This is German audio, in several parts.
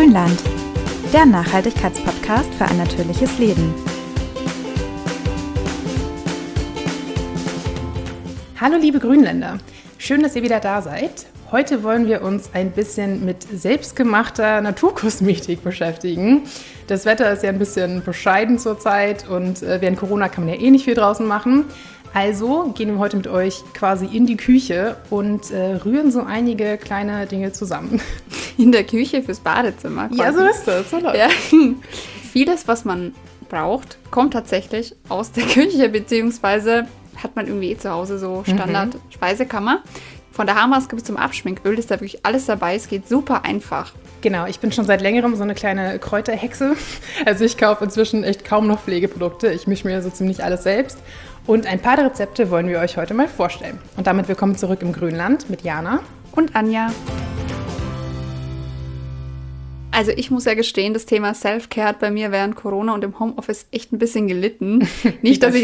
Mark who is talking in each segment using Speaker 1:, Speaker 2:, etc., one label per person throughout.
Speaker 1: Grünland, der Nachhaltigkeitspodcast für ein natürliches Leben.
Speaker 2: Hallo liebe Grünländer, schön, dass ihr wieder da seid. Heute wollen wir uns ein bisschen mit selbstgemachter Naturkosmetik beschäftigen. Das Wetter ist ja ein bisschen bescheiden zurzeit und während Corona kann man ja eh nicht viel draußen machen. Also gehen wir heute mit euch quasi in die Küche und rühren so einige kleine Dinge zusammen.
Speaker 3: In der Küche fürs Badezimmer quasi.
Speaker 2: Ja, so ist das. So läuft.
Speaker 3: Ja. Vieles, was man braucht, kommt tatsächlich aus der Küche, beziehungsweise hat man irgendwie zu Hause so Standard-Speisekammer. Von der Haarmaske bis zum Abschminköl ist da wirklich alles dabei. Es geht super einfach.
Speaker 2: Genau, ich bin schon seit längerem so eine kleine Kräuterhexe. Also ich kaufe inzwischen echt kaum noch Pflegeprodukte. Ich mische mir so ziemlich alles selbst. Und ein paar der Rezepte wollen wir euch heute mal vorstellen. Und damit willkommen zurück im Grünland mit Jana
Speaker 3: und Anja. Also ich muss ja gestehen, das Thema Self-Care hat bei mir während Corona und im Homeoffice echt ein bisschen gelitten. Nicht, dass ich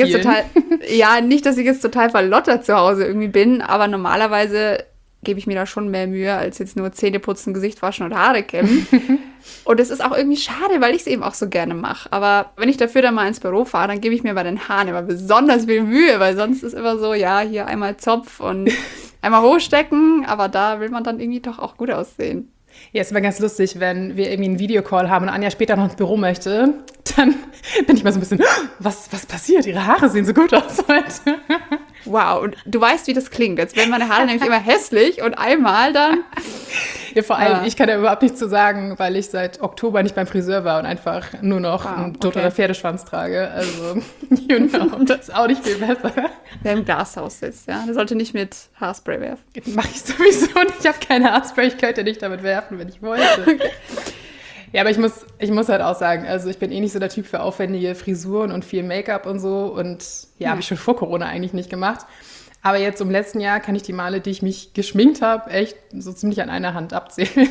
Speaker 3: jetzt total verlottert zu Hause irgendwie bin, aber normalerweise gebe ich mir da schon mehr Mühe, als jetzt nur Zähne putzen, Gesicht waschen und Haare kämmen. Und es ist auch irgendwie schade, weil ich es eben auch so gerne mache. Aber wenn ich dafür dann mal ins Büro fahre, dann gebe ich mir bei den Haaren immer besonders viel Mühe, weil sonst ist immer so, ja, hier einmal Zopf und einmal hochstecken, aber da will man dann irgendwie doch auch gut aussehen.
Speaker 2: Ja, es ist immer ganz lustig, wenn wir irgendwie einen Videocall haben und Anja später noch ins Büro möchte, dann bin ich mal so ein bisschen, was passiert? Ihre Haare sehen so gut aus heute.
Speaker 3: Wow, und du weißt, wie das klingt. Jetzt werden meine Haare nämlich immer hässlich und einmal dann...
Speaker 2: Ja, vor allem, ich kann da überhaupt nichts zu sagen, weil ich seit Oktober nicht beim Friseur war und einfach nur noch einen totaler Pferdeschwanz trage. Also, das ist auch nicht viel besser.
Speaker 3: Wer im Glashaus sitzt, ja, der sollte nicht mit Haarspray werfen.
Speaker 2: Mach ich sowieso nicht. Ich habe keine Haarspray, ich könnte nicht damit werfen, wenn ich wollte. Okay. Ja, aber ich muss halt auch sagen, also ich bin eh nicht so der Typ für aufwendige Frisuren und viel Make-up und so. Und ja, habe ich schon vor Corona eigentlich nicht gemacht. Aber jetzt im letzten Jahr kann ich die Male, die ich mich geschminkt habe, echt so ziemlich an einer Hand abzählen.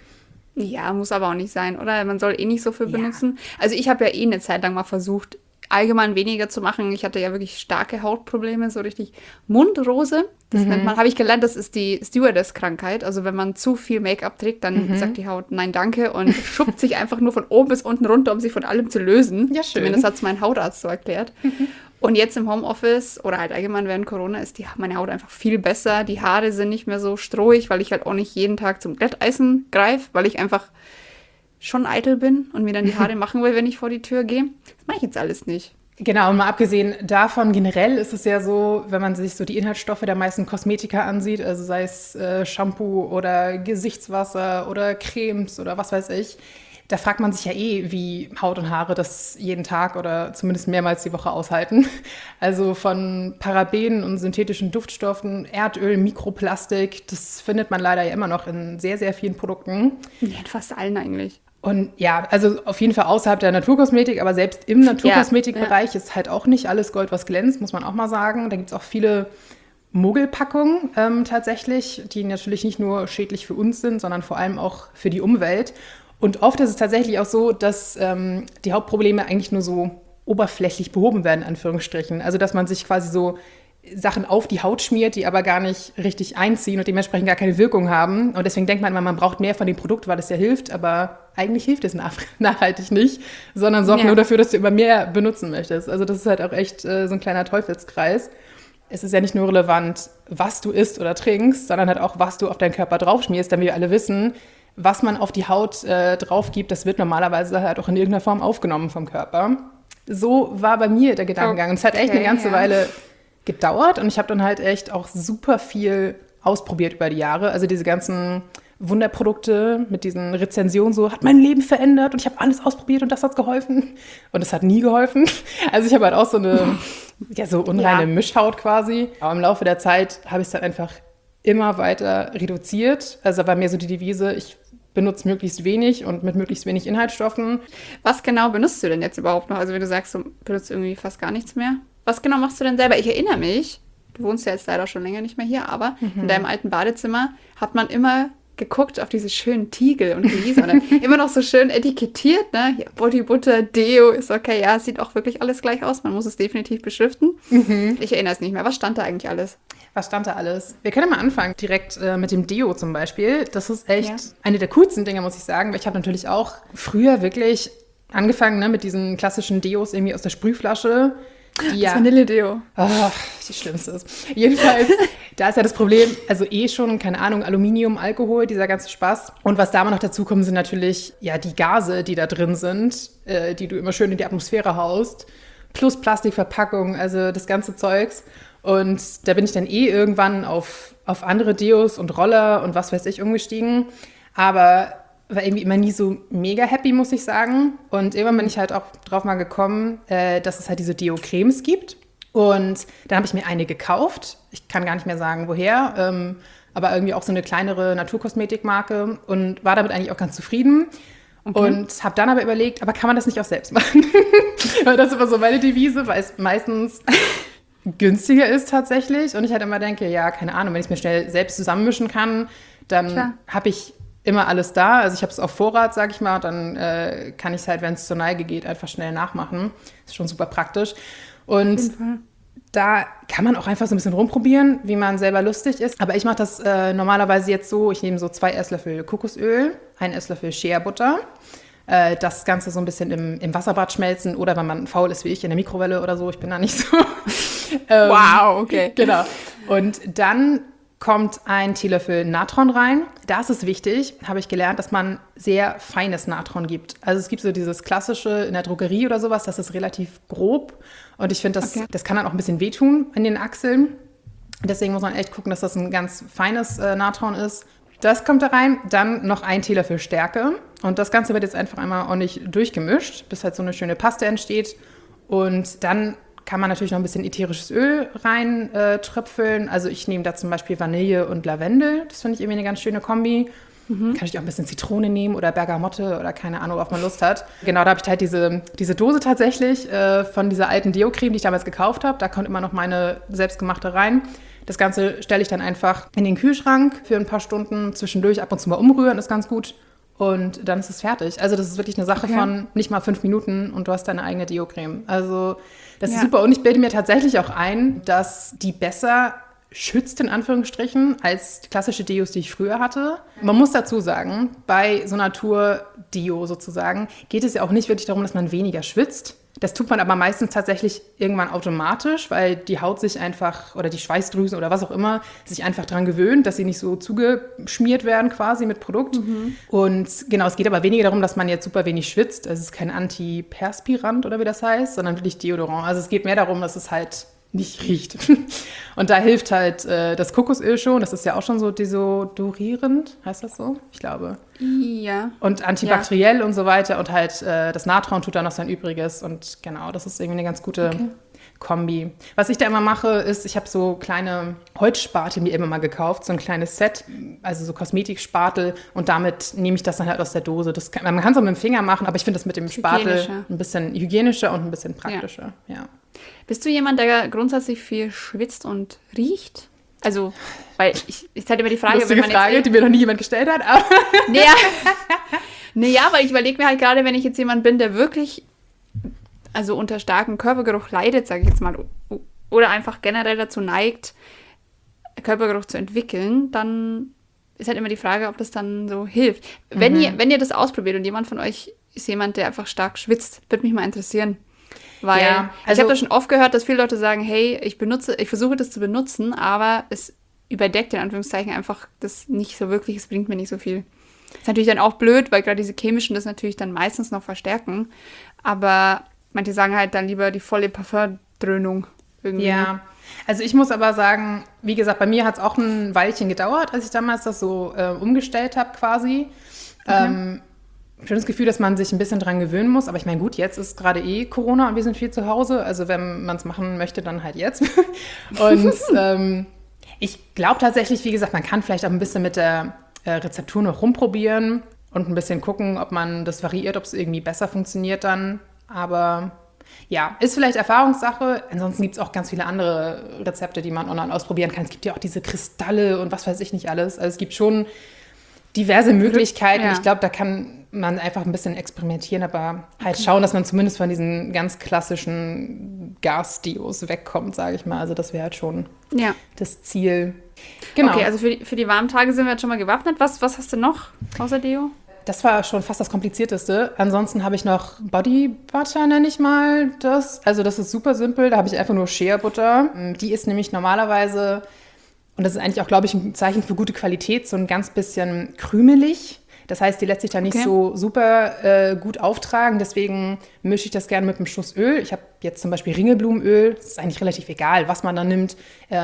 Speaker 3: Ja, muss aber auch nicht sein, oder? Man soll eh nicht so viel benutzen. Also ich habe ja eh eine Zeit lang mal versucht, allgemein weniger zu machen. Ich hatte ja wirklich starke Hautprobleme, so richtig Mundrose. Das nennt man, habe ich gelernt, das ist die Stewardess-Krankheit. Also wenn man zu viel Make-up trägt, dann sagt die Haut nein, danke und schuppt sich einfach nur von oben bis unten runter, um sich von allem zu lösen.
Speaker 2: Ja, schön.
Speaker 3: Zumindest hat es mein Hautarzt so erklärt. Und jetzt im Homeoffice oder halt allgemein während Corona ist meine Haut einfach viel besser. Die Haare sind nicht mehr so strohig, weil ich halt auch nicht jeden Tag zum Glätteisen greife, weil ich einfach schon eitel bin und mir dann die Haare machen will, wenn ich vor die Tür gehe. Das mache ich jetzt alles nicht.
Speaker 2: Genau, und mal abgesehen davon, generell ist es ja so, wenn man sich so die Inhaltsstoffe der meisten Kosmetika ansieht, also sei es Shampoo oder Gesichtswasser oder Cremes oder was weiß ich, da fragt man sich ja eh, wie Haut und Haare das jeden Tag oder zumindest mehrmals die Woche aushalten. Also von Parabenen und synthetischen Duftstoffen, Erdöl, Mikroplastik, das findet man leider ja immer noch in sehr, sehr vielen Produkten.
Speaker 3: Ja, in fast allen eigentlich.
Speaker 2: Und ja, also auf jeden Fall außerhalb der Naturkosmetik, aber selbst im Naturkosmetikbereich ist halt auch nicht alles Gold, was glänzt, muss man auch mal sagen. Da gibt es auch viele Mogelpackungen tatsächlich, die natürlich nicht nur schädlich für uns sind, sondern vor allem auch für die Umwelt. Und oft ist es tatsächlich auch so, dass die Hauptprobleme eigentlich nur so oberflächlich behoben werden, in Anführungsstrichen. Also dass man sich quasi so Sachen auf die Haut schmiert, die aber gar nicht richtig einziehen und dementsprechend gar keine Wirkung haben. Und deswegen denkt man immer, man braucht mehr von dem Produkt, weil es ja hilft, aber eigentlich hilft es nachhaltig nicht, sondern sorgt nur dafür, dass du immer mehr benutzen möchtest. Also das ist halt auch echt so ein kleiner Teufelskreis. Es ist ja nicht nur relevant, was du isst oder trinkst, sondern halt auch, was du auf deinen Körper draufschmierst, damit wir alle wissen, was man auf die Haut drauf gibt, das wird normalerweise halt auch in irgendeiner Form aufgenommen vom Körper. So war bei mir der Gedankengang. Und es hat echt eine ganze Weile gedauert und ich habe dann halt echt auch super viel ausprobiert über die Jahre. Also diese ganzen Wunderprodukte mit diesen Rezensionen, so hat mein Leben verändert und ich habe alles ausprobiert und das hat geholfen. Und es hat nie geholfen. Also ich habe halt auch so eine so unreine Mischhaut quasi. Aber im Laufe der Zeit habe ich es dann einfach immer weiter reduziert. Also war mir so die Devise, ich benutze möglichst wenig und mit möglichst wenig Inhaltsstoffen.
Speaker 3: Was genau benutzt du denn jetzt überhaupt noch? Also wenn du sagst, du benutzt irgendwie fast gar nichts mehr. Was genau machst du denn selber? Ich erinnere mich, du wohnst ja jetzt leider schon länger nicht mehr hier, aber in deinem alten Badezimmer hat man immer geguckt auf diese schönen Tiegel und Gläser und dann immer noch so schön etikettiert, ne? Ja, Body Butter, Deo ist okay, ja, es sieht auch wirklich alles gleich aus. Man muss es definitiv beschriften. Ich erinnere es nicht mehr. Was stand da eigentlich alles?
Speaker 2: Was stand da alles? Wir können mal anfangen, direkt mit dem Deo zum Beispiel. Das ist echt eine der coolsten Dinge, muss ich sagen. Weil ich habe natürlich auch früher wirklich angefangen, ne, mit diesen klassischen Deos irgendwie aus der Sprühflasche.
Speaker 3: Das Vanille-Deo.
Speaker 2: Oh, die schlimmste ist. Jedenfalls, da ist ja das Problem, also schon, keine Ahnung, Aluminium, Alkohol, dieser ganze Spaß. Und was da immer noch dazu kommen, sind natürlich ja die Gase, die da drin sind, die du immer schön in die Atmosphäre haust. Plus Plastikverpackung, also das ganze Zeugs. Und da bin ich dann irgendwann auf andere Deos und Roller und was weiß ich umgestiegen. Aber war irgendwie immer nie so mega happy, muss ich sagen. Und irgendwann bin ich halt auch drauf mal gekommen, dass es halt diese Deo-Cremes gibt. Und dann habe ich mir eine gekauft. Ich kann gar nicht mehr sagen, woher. Aber irgendwie auch so eine kleinere Naturkosmetikmarke. Und war damit eigentlich auch ganz zufrieden. Okay. Und habe dann aber überlegt, aber kann man das nicht auch selbst machen? Weil das ist immer so meine Devise, weil es meistens günstiger ist tatsächlich. Und ich halt immer denke, ja, keine Ahnung, wenn ich es mir schnell selbst zusammenmischen kann, dann habe ich immer alles da. Also ich habe es auf Vorrat, sage ich mal. Und dann kann ich es halt, wenn es zur Neige geht, einfach schnell nachmachen. Ist schon super praktisch. Und da kann man auch einfach so ein bisschen rumprobieren, wie man selber lustig ist. Aber ich mache das normalerweise jetzt so, ich nehme so 2 Esslöffel Kokosöl, 1 Esslöffel Shea-Butter. Das Ganze so ein bisschen im Wasserbad schmelzen oder wenn man faul ist wie ich, in der Mikrowelle oder so. Ich bin da nicht so.
Speaker 3: Wow, okay.
Speaker 2: Genau. Und dann kommt ein Teelöffel Natron rein. Da ist es wichtig, habe ich gelernt, dass man sehr feines Natron gibt. Also es gibt so dieses klassische in der Drogerie oder sowas, das ist relativ grob. Und ich finde, das kann dann auch ein bisschen wehtun in den Achseln. Deswegen muss man echt gucken, dass das ein ganz feines Natron ist. Das kommt da rein. Dann noch 1 Teelöffel Stärke. Und das Ganze wird jetzt einfach einmal ordentlich durchgemischt, bis halt so eine schöne Paste entsteht. Und dann kann man natürlich noch ein bisschen ätherisches Öl rein tröpfeln. Also ich nehme da zum Beispiel Vanille und Lavendel. Das finde ich irgendwie eine ganz schöne Kombi. Kann ich auch ein bisschen Zitrone nehmen oder Bergamotte oder keine Ahnung, worauf man Lust hat. Genau, da habe ich halt diese Dose tatsächlich von dieser alten Deo-Creme, die ich damals gekauft habe. Da kommt immer noch meine selbstgemachte rein. Das Ganze stelle ich dann einfach in den Kühlschrank für ein paar Stunden. Zwischendurch ab und zu mal umrühren, ist ganz gut. Und dann ist es fertig. Also das ist wirklich eine Sache von nicht mal 5 Minuten und du hast deine eigene Deo-Creme. Also das ist super. Und ich bilde mir tatsächlich auch ein, dass die besser schützt, in Anführungsstrichen, als klassische Deos, die ich früher hatte. Man muss dazu sagen, bei so Natur-Deo sozusagen geht es ja auch nicht wirklich darum, dass man weniger schwitzt. Das tut man aber meistens tatsächlich irgendwann automatisch, weil die Haut sich einfach, oder die Schweißdrüsen oder was auch immer, sich einfach daran gewöhnt, dass sie nicht so zugeschmiert werden quasi mit Produkt. Und genau, es geht aber weniger darum, dass man jetzt super wenig schwitzt. Also es ist kein Antiperspirant oder wie das heißt, sondern wirklich Deodorant. Also es geht mehr darum, dass es halt nicht riecht. Und da hilft halt das Kokosöl schon. Das ist ja auch schon so desodorierend, heißt das so? Ich glaube.
Speaker 3: Ja.
Speaker 2: Und antibakteriell und so weiter. Und halt das Natron tut dann noch sein Übriges. Und genau, das ist irgendwie eine ganz gute Kombi. Was ich da immer mache, ist, ich habe so kleine Holzspatel mir immer mal gekauft, so ein kleines Set, also so Kosmetikspatel. Und damit nehme ich das dann halt aus der Dose. Man kann es auch mit dem Finger machen, aber ich finde das mit dem Spatel ein bisschen hygienischer und ein bisschen praktischer. Ja.
Speaker 3: Bist du jemand, der grundsätzlich viel schwitzt und riecht? Also, weil ich hatte immer die Frage,
Speaker 2: lustige Frage, die mir noch nie jemand gestellt hat. Aber
Speaker 3: Naja, weil ich überlege mir halt gerade, wenn ich jetzt jemand bin, der wirklich also unter starkem Körpergeruch leidet, sage ich jetzt mal, oder einfach generell dazu neigt, Körpergeruch zu entwickeln, dann ist halt immer die Frage, ob das dann so hilft. Wenn ihr das ausprobiert und jemand von euch ist jemand, der einfach stark schwitzt, würde mich mal interessieren. Weil ich habe das schon oft gehört, dass viele Leute sagen, hey, ich versuche das zu benutzen, aber es überdeckt in Anführungszeichen einfach das nicht so wirklich, es bringt mir nicht so viel. Ist natürlich dann auch blöd, weil gerade diese chemischen das natürlich dann meistens noch verstärken, aber manche sagen halt dann lieber die volle Parfumdröhnung irgendwie. Ja,
Speaker 2: also ich muss aber sagen, wie gesagt, bei mir hat es auch ein Weilchen gedauert, als ich damals das so umgestellt habe quasi. Okay. Ich habe das Gefühl, dass man sich ein bisschen dran gewöhnen muss. Aber ich meine, gut, jetzt ist gerade Corona und wir sind viel zu Hause. Also wenn man es machen möchte, dann halt jetzt. Und ich glaube tatsächlich, wie gesagt, man kann vielleicht auch ein bisschen mit der Rezeptur noch rumprobieren und ein bisschen gucken, ob man das variiert, ob es irgendwie besser funktioniert dann. Aber ja, ist vielleicht Erfahrungssache. Ansonsten gibt es auch ganz viele andere Rezepte, die man online ausprobieren kann. Es gibt ja auch diese Kristalle und was weiß ich nicht alles. Also es gibt schon diverse Möglichkeiten.
Speaker 3: Ja.
Speaker 2: Ich glaube, da kann man einfach ein bisschen experimentieren, aber halt schauen, dass man zumindest von diesen ganz klassischen Gasdeos wegkommt, sage ich mal. Also das wäre halt schon das Ziel. Genau.
Speaker 3: Okay, also für die warmen Tage sind wir jetzt schon mal gewappnet. Was hast du noch außer Deo?
Speaker 2: Das war schon fast das Komplizierteste. Ansonsten habe ich noch Body Butter, nenne ich mal das. Also das ist super simpel. Da habe ich einfach nur Shea Butter. Die ist nämlich normalerweise, und das ist eigentlich auch, glaube ich, ein Zeichen für gute Qualität, so ein ganz bisschen krümelig. Das heißt, die lässt sich da nicht so super gut auftragen. Deswegen mische ich das gerne mit einem Schuss Öl. Ich habe jetzt zum Beispiel Ringelblumenöl. Das ist eigentlich relativ egal, was man da nimmt.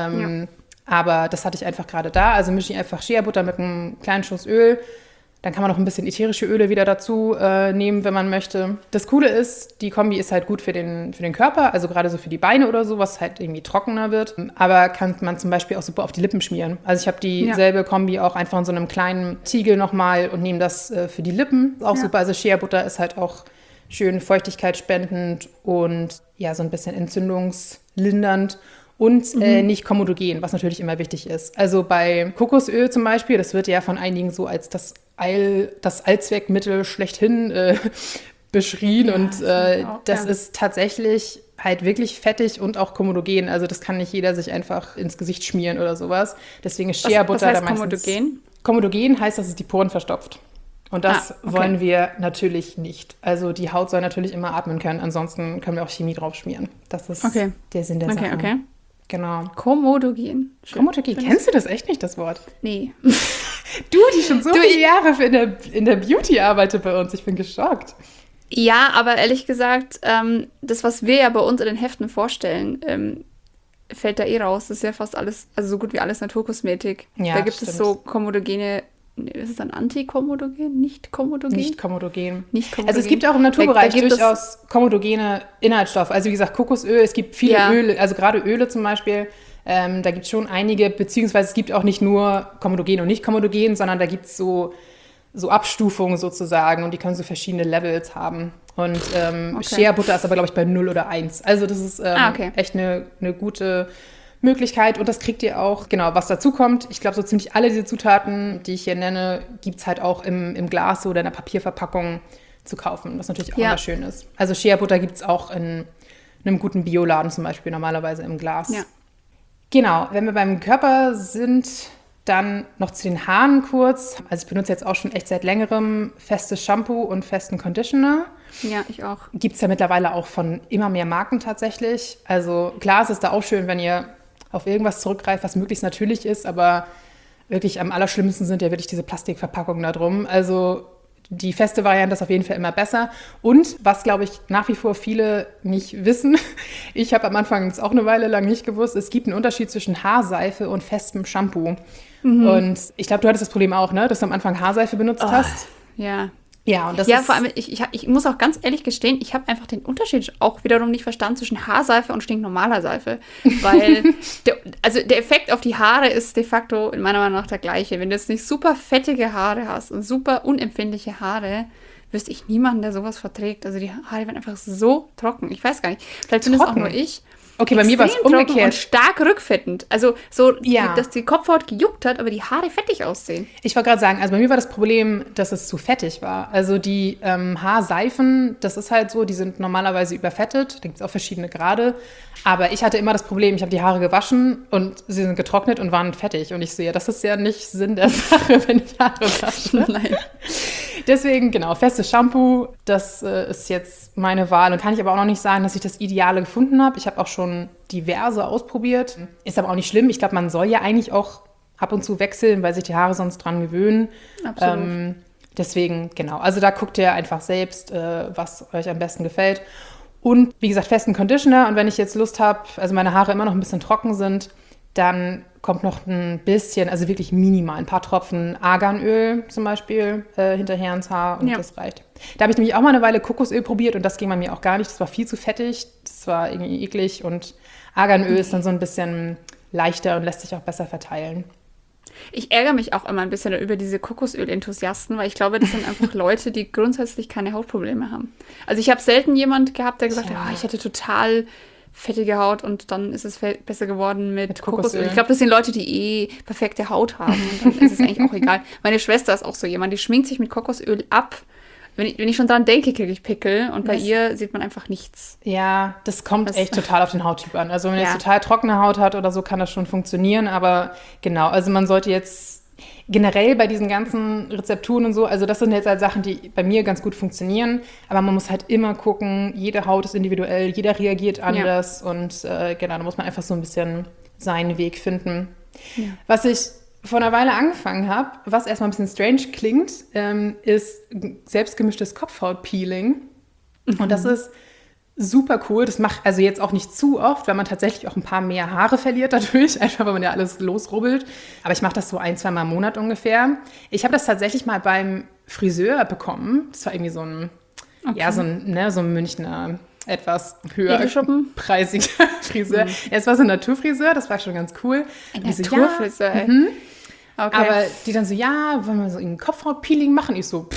Speaker 2: Aber das hatte ich einfach gerade da. Also mische ich einfach Shea Butter mit einem kleinen Schuss Öl. Dann kann man noch ein bisschen ätherische Öle wieder dazu nehmen, wenn man möchte. Das Coole ist, die Kombi ist halt gut für den Körper, also gerade so für die Beine oder so, was halt irgendwie trockener wird. Aber kann man zum Beispiel auch super auf die Lippen schmieren. Also ich habe dieselbe Kombi auch einfach in so einem kleinen Tiegel nochmal und nehme das für die Lippen. Auch super. Also Shea Butter ist halt auch schön feuchtigkeitsspendend und ja, so ein bisschen entzündungslindernd. Und nicht komodogen, was natürlich immer wichtig ist. Also bei Kokosöl zum Beispiel, das wird ja von einigen so als das Allzweckmittel schlechthin beschrien. Ja, und das ist tatsächlich halt wirklich fettig und auch komodogen. Also das kann nicht jeder sich einfach ins Gesicht schmieren oder sowas. Deswegen ist Shea Butter
Speaker 3: was heißt
Speaker 2: da meistens...
Speaker 3: komodogen?
Speaker 2: Komodogen heißt, dass es die Poren verstopft. Und das wollen wir natürlich nicht. Also die Haut soll natürlich immer atmen können. Ansonsten können wir auch Chemie drauf schmieren. Das ist der Sinn der Sache.
Speaker 3: Okay.
Speaker 2: Genau.
Speaker 3: Komodogen.
Speaker 2: Komodogen. Kennst du das echt nicht, das Wort?
Speaker 3: Nee.
Speaker 2: Du, die schon so viele Jahre in der Beauty arbeitet bei uns. Ich bin geschockt.
Speaker 3: Ja, aber ehrlich gesagt, das, was wir ja bei uns in den Heften vorstellen, fällt da raus. Das ist ja fast alles, also so gut wie alles Naturkosmetik. Ja, da gibt es so komodogene, ist es dann Antikomodogen? Nicht komodogen?
Speaker 2: Nicht komodogen. Also es gibt auch im Naturbereich durchaus komodogene Inhaltsstoffe. Also wie gesagt, Kokosöl, es gibt viele Öle, also gerade Öle zum Beispiel, da gibt es schon einige, beziehungsweise es gibt auch nicht nur komodogen und nicht komodogen, sondern da gibt es so Abstufungen sozusagen und die können so verschiedene Levels haben. Und Shea Butter ist aber, glaube ich, bei 0 oder 1. Also das ist echt eine gute Möglichkeit und das kriegt ihr auch, genau, was dazu kommt. Ich glaube, so ziemlich alle diese Zutaten, die ich hier nenne, gibt es halt auch im Glas oder in der Papierverpackung zu kaufen, was natürlich auch immer schön ist. Also Shea Butter gibt es auch in einem guten Bioladen zum Beispiel, normalerweise im Glas. Ja. Genau, wenn wir beim Körper sind, dann noch zu den Haaren kurz. Also ich benutze jetzt auch schon echt seit längerem festes Shampoo und festen Conditioner.
Speaker 3: Ja, ich auch.
Speaker 2: Gibt es ja mittlerweile auch von immer mehr Marken tatsächlich. Also klar, es ist da auch schön, wenn ihr auf irgendwas zurückgreift, was möglichst natürlich ist, aber wirklich am allerschlimmsten sind ja wirklich diese Plastikverpackungen da drum. Also die feste Variante ist auf jeden Fall immer besser. Und was, glaube ich, nach wie vor viele nicht wissen, ich habe am Anfang das auch eine Weile lang nicht gewusst, es gibt einen Unterschied zwischen Haarseife und festem Shampoo. Und ich glaube, du hattest das Problem auch, ne? Dass du am Anfang Haarseife benutzt hast.
Speaker 3: Ja.
Speaker 2: Ja, und das
Speaker 3: ist vor allem, ich muss auch ganz ehrlich gestehen, ich habe einfach den Unterschied auch wiederum nicht verstanden zwischen Haarseife und stinknormaler Seife. Weil der Effekt auf die Haare ist de facto in meiner Meinung nach der gleiche. Wenn du jetzt nicht super fettige Haare hast und super unempfindliche Haare, wüsste ich niemanden, der sowas verträgt. Also die Haare werden einfach so trocken. Ich weiß gar nicht. Vielleicht bin es auch nur ich.
Speaker 2: Okay, bei mir war es umgekehrt.
Speaker 3: Und stark rückfettend. Also so, dass die Kopfhaut gejuckt hat, aber die Haare fettig aussehen.
Speaker 2: Ich wollte gerade sagen, also bei mir war das Problem, dass es zu fettig war. Also die Haarseifen, das ist halt so, die sind normalerweise überfettet. Da gibt es auch verschiedene Grade. Aber ich hatte immer das Problem, ich habe die Haare gewaschen und sie sind getrocknet und waren fettig. Und ich sehe, das ist ja nicht Sinn der Sache, wenn ich Haare wasche.
Speaker 3: Nein.
Speaker 2: Deswegen, genau, festes Shampoo, das ist jetzt meine Wahl. Und kann ich aber auch noch nicht sagen, dass ich das Ideale gefunden habe. Ich habe auch schon diverse ausprobiert. Ist aber auch nicht schlimm. Ich glaube, man soll ja eigentlich auch ab und zu wechseln, weil sich die Haare sonst dran gewöhnen.
Speaker 3: Absolut.
Speaker 2: Deswegen, genau. Also da guckt ihr einfach selbst, was euch am besten gefällt. Und wie gesagt, festen Conditioner. Und wenn ich jetzt Lust habe, also meine Haare immer noch ein bisschen trocken sind, dann kommt noch ein bisschen, also wirklich minimal, ein paar Tropfen Arganöl zum Beispiel hinterher ins Haar und das reicht. Da habe ich nämlich auch mal eine Weile Kokosöl probiert und das ging bei mir auch gar nicht. Das war viel zu fettig, das war irgendwie eklig und Arganöl ist dann so ein bisschen leichter und lässt sich auch besser verteilen.
Speaker 3: Ich ärgere mich auch immer ein bisschen über diese Kokosöl-Enthusiasten, weil ich glaube, das sind einfach Leute, die grundsätzlich keine Hautprobleme haben. Also ich habe selten jemand gehabt, der gesagt hat, ich hätte total fettige Haut und dann ist es besser geworden mit
Speaker 2: Kokosöl.
Speaker 3: Ich glaube, das sind Leute, die perfekte Haut haben und dann ist es eigentlich auch egal. Meine Schwester ist auch so jemand, die schminkt sich mit Kokosöl ab. Wenn ich schon dran denke, kriege ich Pickel und bei ihr sieht man einfach nichts.
Speaker 2: Ja, das kommt echt total auf den Hauttyp an. Also wenn ihr jetzt total trockene Haut hat oder so, kann das schon funktionieren, aber genau, also man sollte jetzt generell bei diesen ganzen Rezepturen und so, also das sind jetzt halt Sachen, die bei mir ganz gut funktionieren, aber man muss halt immer gucken, jede Haut ist individuell, jeder reagiert anders und genau, da muss man einfach so ein bisschen seinen Weg finden. Ja. Was ich vor einer Weile angefangen habe, was erstmal ein bisschen strange klingt, ist selbstgemischtes Kopfhautpeeling. Und das ist super cool. Das macht also jetzt auch nicht zu oft, weil man tatsächlich auch ein paar mehr Haare verliert dadurch, einfach weil man ja alles losrubbelt. Aber ich mache das so 1-2 Mal im Monat ungefähr. Ich habe das tatsächlich mal beim Friseur bekommen. Das war irgendwie so ein Münchner etwas höher preisiger Friseur. Es war so ein Naturfriseur, das war schon ganz cool.
Speaker 3: Ein Naturfriseur,
Speaker 2: Okay. Aber die dann so, wollen wir so ein Kopfhautpeeling machen? Ich so,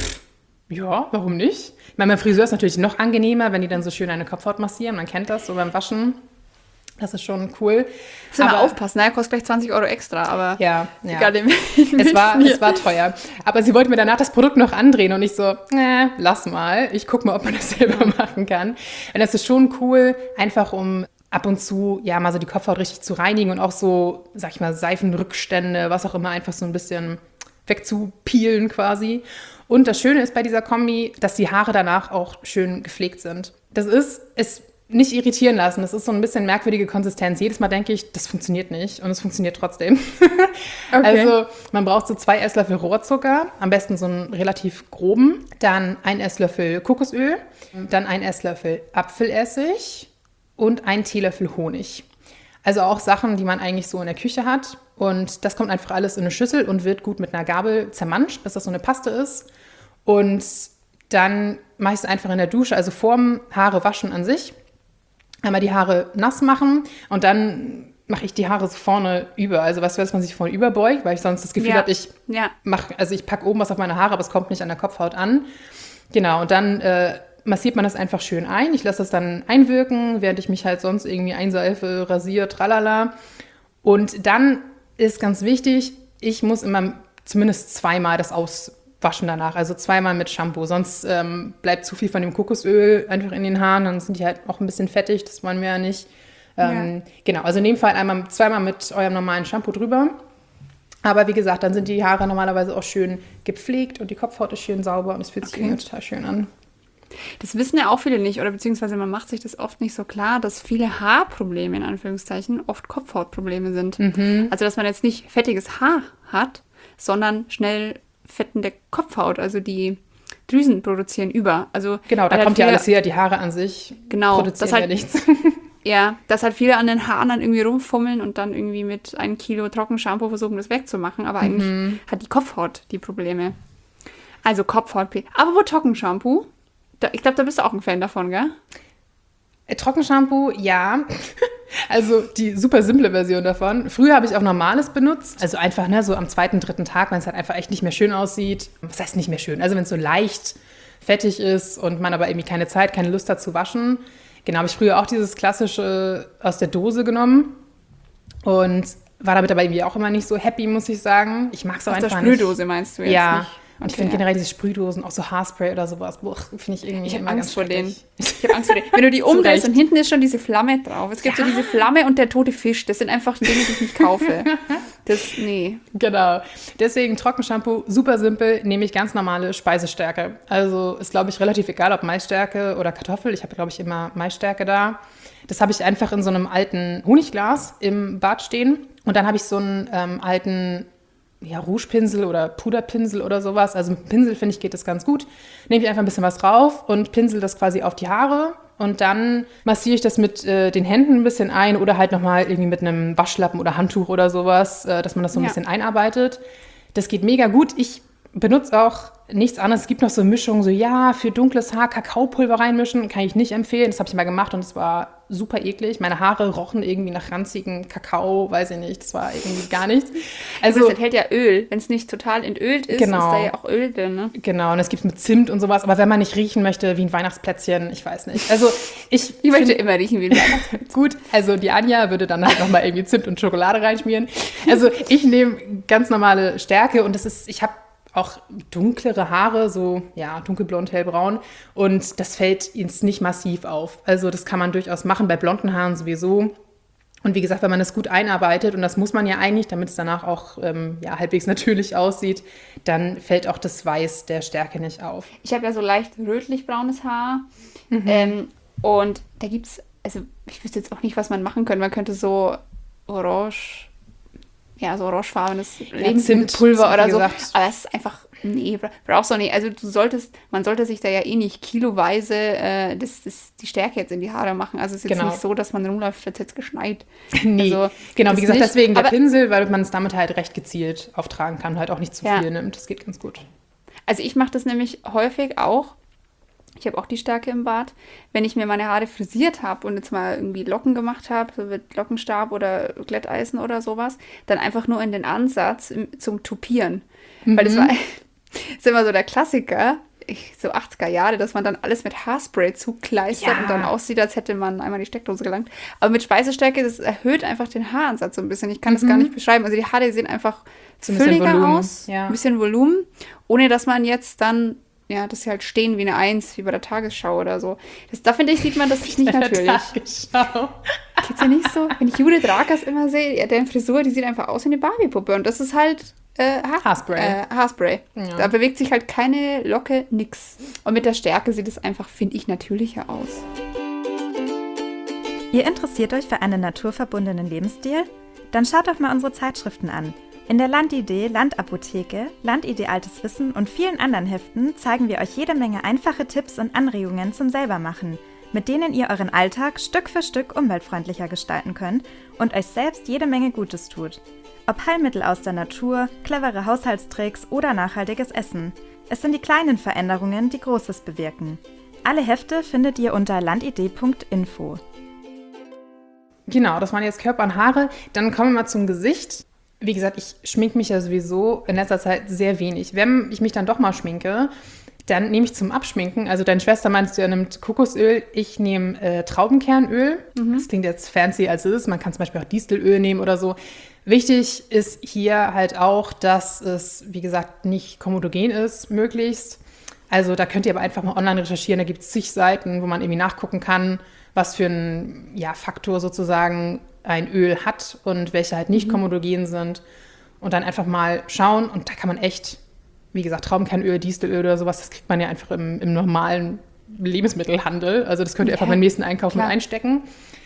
Speaker 2: ja, warum nicht? Ich meine, beim Friseur ist natürlich noch angenehmer, wenn die dann so schön eine Kopfhaut massieren. Man kennt das so beim Waschen. Das ist schon cool.
Speaker 3: Muss aber aufpassen, ne? Kostet gleich 20 € extra, aber
Speaker 2: egal, es war teuer. Aber sie wollte mir danach das Produkt noch andrehen und ich so, lass mal. Ich guck mal, ob man das selber machen kann. Und das ist schon cool, einfach um ab und zu mal so die Kopfhaut richtig zu reinigen und auch so, sag ich mal, Seifenrückstände, was auch immer, einfach so ein bisschen wegzupeelen quasi. Und das Schöne ist bei dieser Kombi, dass die Haare danach auch schön gepflegt sind. Das ist es nicht irritieren lassen. Das ist so ein bisschen merkwürdige Konsistenz. Jedes Mal denke ich, das funktioniert nicht und es funktioniert trotzdem. Okay. Also man braucht so 2 Esslöffel Rohrzucker, am besten so einen relativ groben, dann 1 Esslöffel Kokosöl, dann 1 Esslöffel Apfelessig und 1 Teelöffel Honig. Also auch Sachen, die man eigentlich so in der Küche hat. Und das kommt einfach alles in eine Schüssel und wird gut mit einer Gabel zermanscht, bis das so eine Paste ist. Und dann mache ich es einfach in der Dusche, also vorm Haare waschen an sich. Einmal die Haare nass machen und dann mache ich die Haare so vorne über. Also weißt du, dass man sich vorne überbeugt, weil ich sonst das Gefühl habe, ich packe oben was auf meine Haare, aber es kommt nicht an der Kopfhaut an. Genau, und dann massiert man das einfach schön ein. Ich lasse das dann einwirken, während ich mich halt sonst irgendwie einseife, rasiere, tralala. Und dann ist ganz wichtig, ich muss immer zumindest 2-mal das auswaschen danach. Also 2-mal mit Shampoo. Sonst bleibt zu viel von dem Kokosöl einfach in den Haaren. Dann sind die halt auch ein bisschen fettig. Das wollen wir ja nicht. Genau, also in dem Fall 2-mal mit eurem normalen Shampoo drüber. Aber wie gesagt, dann sind die Haare normalerweise auch schön gepflegt und die Kopfhaut ist schön sauber und es fühlt sich immer total schön an.
Speaker 3: Das wissen ja auch viele nicht, oder beziehungsweise man macht sich das oft nicht so klar, dass viele Haarprobleme, in Anführungszeichen, oft Kopfhautprobleme sind. Also, dass man jetzt nicht fettiges Haar hat, sondern schnell fettende Kopfhaut, also die Drüsen produzieren über. Also,
Speaker 2: genau, da kommt ja alles her, die Haare an sich produzieren
Speaker 3: halt,
Speaker 2: ja nichts.
Speaker 3: Ja, dass halt viele an den Haaren dann irgendwie rumfummeln und dann irgendwie mit 1 Kilo Trockenshampoo versuchen, das wegzumachen, aber eigentlich hat die Kopfhaut die Probleme. Also Kopfhaut. Aber wo Trockenshampoo? Ich glaube, da bist du auch ein Fan davon, gell?
Speaker 2: Trockenshampoo, ja. Also die super simple Version davon. Früher habe ich auch normales benutzt. Also einfach, so am 2., 3. Tag, wenn es halt einfach echt nicht mehr schön aussieht. Was heißt nicht mehr schön? Also wenn es so leicht fettig ist und man aber irgendwie keine Zeit, keine Lust hat zu waschen. Genau, habe ich früher auch dieses klassische aus der Dose genommen. Und war damit aber irgendwie auch immer nicht so happy, muss ich sagen. Ich mag es auch einfach nicht.
Speaker 3: Aus der Sprühdose meinst du jetzt nicht?
Speaker 2: Und ich finde generell diese Sprühdosen, auch so Haarspray oder sowas, finde ich irgendwie immer ganz schrecklich.
Speaker 3: Ich habe Angst vor denen. Wenn du die umdrehst und hinten ist schon diese Flamme drauf. Es gibt so diese Flamme und der tote Fisch. Das sind einfach Dinge, die ich nicht kaufe. Nee.
Speaker 2: Genau. Deswegen Trockenshampoo, super simpel, nehme ich ganz normale Speisestärke. Also ist, glaube ich, relativ egal, ob Maisstärke oder Kartoffel. Ich habe, glaube ich, immer Maisstärke da. Das habe ich einfach in so einem alten Honigglas im Bad stehen. Und dann habe ich so einen alten Rougepinsel oder Puderpinsel oder sowas. Also mit dem Pinsel, finde ich, geht das ganz gut. Nehme ich einfach ein bisschen was drauf und pinsel das quasi auf die Haare. Und dann massiere ich das mit den Händen ein bisschen ein oder halt nochmal irgendwie mit einem Waschlappen oder Handtuch oder sowas, dass man das so ein bisschen einarbeitet. Das geht mega gut. Ich benutze auch nichts anderes. Es gibt noch so Mischungen, für dunkles Haar Kakaopulver reinmischen. Kann ich nicht empfehlen. Das habe ich mal gemacht und es war super eklig. Meine Haare rochen irgendwie nach ranzigen Kakao, weiß ich nicht. Das war irgendwie gar nichts.
Speaker 3: Also das enthält ja Öl. Wenn es nicht total entölt ist, ist da ja auch Öl drin, ne?
Speaker 2: Genau, und es gibt mit Zimt und sowas. Aber wenn man nicht riechen möchte wie ein Weihnachtsplätzchen, ich weiß nicht. Also ich
Speaker 3: möchte immer riechen wie ein Weihnachtsplätzchen.
Speaker 2: Gut, also die Anja würde dann halt nochmal irgendwie Zimt und Schokolade reinschmieren. Also ich nehme ganz normale Stärke und ich habe auch dunklere Haare, so ja, dunkelblond, hellbraun. Und das fällt jetzt nicht massiv auf. Also das kann man durchaus machen, bei blonden Haaren sowieso. Und wie gesagt, wenn man das gut einarbeitet, und das muss man ja eigentlich, damit es danach auch halbwegs natürlich aussieht, dann fällt auch das Weiß der Stärke nicht auf.
Speaker 3: Ich habe ja so leicht rötlich-braunes Haar. Und da gibt es, also ich wüsste jetzt auch nicht, was man machen könnte. Man könnte so so orangefarbenes Lebensmittelpulver oder so. Gesagt. Aber es ist einfach, nee, brauchst du nicht. Also man sollte sich da ja eh nicht kiloweise die Stärke jetzt in die Haare machen. Also es ist jetzt nicht so, dass man rumläuft, als hätte es geschneit.
Speaker 2: Nee,
Speaker 3: also,
Speaker 2: genau, wie gesagt, nicht. Deswegen der Pinsel, weil man es damit halt recht gezielt auftragen kann, halt auch nicht zu viel nimmt. Das geht ganz gut.
Speaker 3: Also ich mache das nämlich häufig auch. Ich habe auch die Stärke im Bart. Wenn ich mir meine Haare frisiert habe und jetzt mal irgendwie Locken gemacht habe, so mit Lockenstab oder Glätteisen oder sowas, dann einfach nur in den Ansatz zum Tupieren. Weil das ist immer so der Klassiker, so 80er Jahre, dass man dann alles mit Haarspray zukleistert und dann aussieht, als hätte man einmal die Steckdose gelangt. Aber mit Speisestärke, das erhöht einfach den Haaransatz so ein bisschen. Ich kann das gar nicht beschreiben. Also die Haare sehen einfach fülliger aus, ein bisschen Volumen, ohne dass man jetzt dann dass sie halt stehen wie eine 1, wie bei der Tagesschau oder so. Da finde ich, sieht man das nicht natürlich.
Speaker 2: Tagesschau.
Speaker 3: Geht's ja nicht so? Wenn ich Judith Rakers immer sehe, deren Frisur, die sieht einfach aus wie eine Barbie-Puppe. Und das ist halt Haarspray. Ja. Da bewegt sich halt keine Locke, nix. Und mit der Stärke sieht es einfach, finde ich, natürlicher aus.
Speaker 1: Ihr interessiert euch für einen naturverbundenen Lebensstil? Dann schaut doch mal unsere Zeitschriften an. In der Landidee, Landapotheke, Landidee Altes Wissen und vielen anderen Heften zeigen wir euch jede Menge einfache Tipps und Anregungen zum Selbermachen, mit denen ihr euren Alltag Stück für Stück umweltfreundlicher gestalten könnt und euch selbst jede Menge Gutes tut. Ob Heilmittel aus der Natur, clevere Haushaltstricks oder nachhaltiges Essen. Es sind die kleinen Veränderungen, die Großes bewirken. Alle Hefte findet ihr unter landidee.info.
Speaker 2: Genau, das waren jetzt Körper und Haare. Dann kommen wir mal zum Gesicht. Wie gesagt, ich schminke mich ja sowieso in letzter Zeit sehr wenig. Wenn ich mich dann doch mal schminke, dann nehme ich zum Abschminken, also deine Schwester meinst du, er nimmt Kokosöl, ich nehme Traubenkernöl. Das klingt jetzt fancy als es ist, man kann zum Beispiel auch Distelöl nehmen oder so. Wichtig ist hier halt auch, dass es, wie gesagt, nicht komodogen ist, möglichst. Also da könnt ihr aber einfach mal online recherchieren, da gibt es zig Seiten, wo man irgendwie nachgucken kann, was für ein Faktor sozusagen ein Öl hat und welche halt nicht komodogen sind. Und dann einfach mal schauen. Und da kann man echt, wie gesagt, Traubenkernöl, Distelöl oder sowas, das kriegt man ja einfach im normalen Lebensmittelhandel. Also das könnt ihr einfach beim nächsten Einkauf mit einstecken.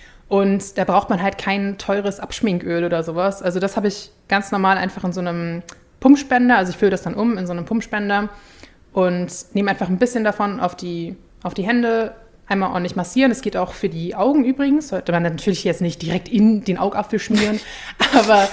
Speaker 2: Und da braucht man halt kein teures Abschminköl oder sowas. Also das habe ich ganz normal einfach in so einem Pumpspender. Also ich fülle das dann in so einem Pumpspender und nehme einfach ein bisschen davon auf die Hände, einmal ordentlich massieren. Das geht auch für die Augen übrigens. Sollte man natürlich jetzt nicht direkt in den Augapfel schmieren, aber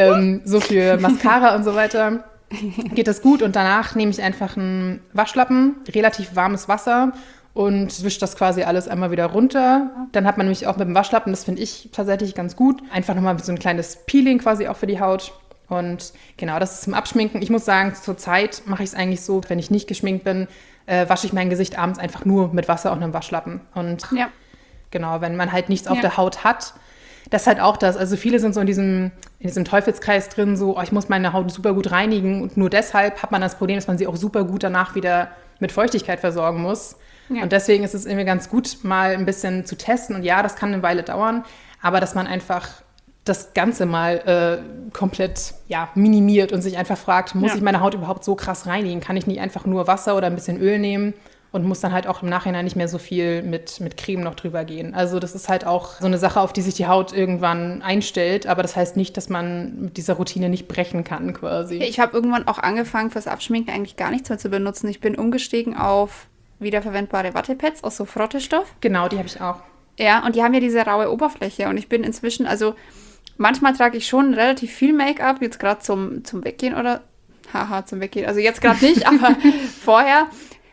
Speaker 2: so für Mascara und so weiter geht das gut. Und danach nehme ich einfach einen Waschlappen, relativ warmes Wasser und wische das quasi alles einmal wieder runter. Dann hat man nämlich auch mit dem Waschlappen, das finde ich tatsächlich ganz gut, einfach nochmal so ein kleines Peeling quasi auch für die Haut. Und genau, das ist zum Abschminken. Ich muss sagen, zur Zeit mache ich es eigentlich so, wenn ich nicht geschminkt bin, wasche ich mein Gesicht abends einfach nur mit Wasser und einem Waschlappen. Und genau, wenn man halt nichts auf der Haut hat, das ist halt auch das. Also viele sind so in diesem Teufelskreis drin, so, ich muss meine Haut super gut reinigen und nur deshalb hat man das Problem, dass man sie auch super gut danach wieder mit Feuchtigkeit versorgen muss. Ja. Und deswegen ist es irgendwie ganz gut, mal ein bisschen zu testen. Und ja, das kann eine Weile dauern, aber dass man einfach das Ganze mal komplett minimiert und sich einfach fragt, muss ich meine Haut überhaupt so krass reinigen? Kann ich nicht einfach nur Wasser oder ein bisschen Öl nehmen und muss dann halt auch im Nachhinein nicht mehr so viel mit Creme noch drüber gehen? Also das ist halt auch so eine Sache, auf die sich die Haut irgendwann einstellt, aber das heißt nicht, dass man mit dieser Routine nicht brechen kann quasi.
Speaker 3: Ich habe irgendwann auch angefangen, fürs Abschminken eigentlich gar nichts mehr zu benutzen. Ich bin umgestiegen auf wiederverwendbare Wattepads aus so Frottestoff.
Speaker 2: Genau, die habe ich auch.
Speaker 3: Ja, und die haben ja diese raue Oberfläche und ich bin inzwischen, also manchmal trage ich schon relativ viel Make-up, jetzt gerade zum Weggehen oder, zum Weggehen, also jetzt gerade nicht, aber vorher.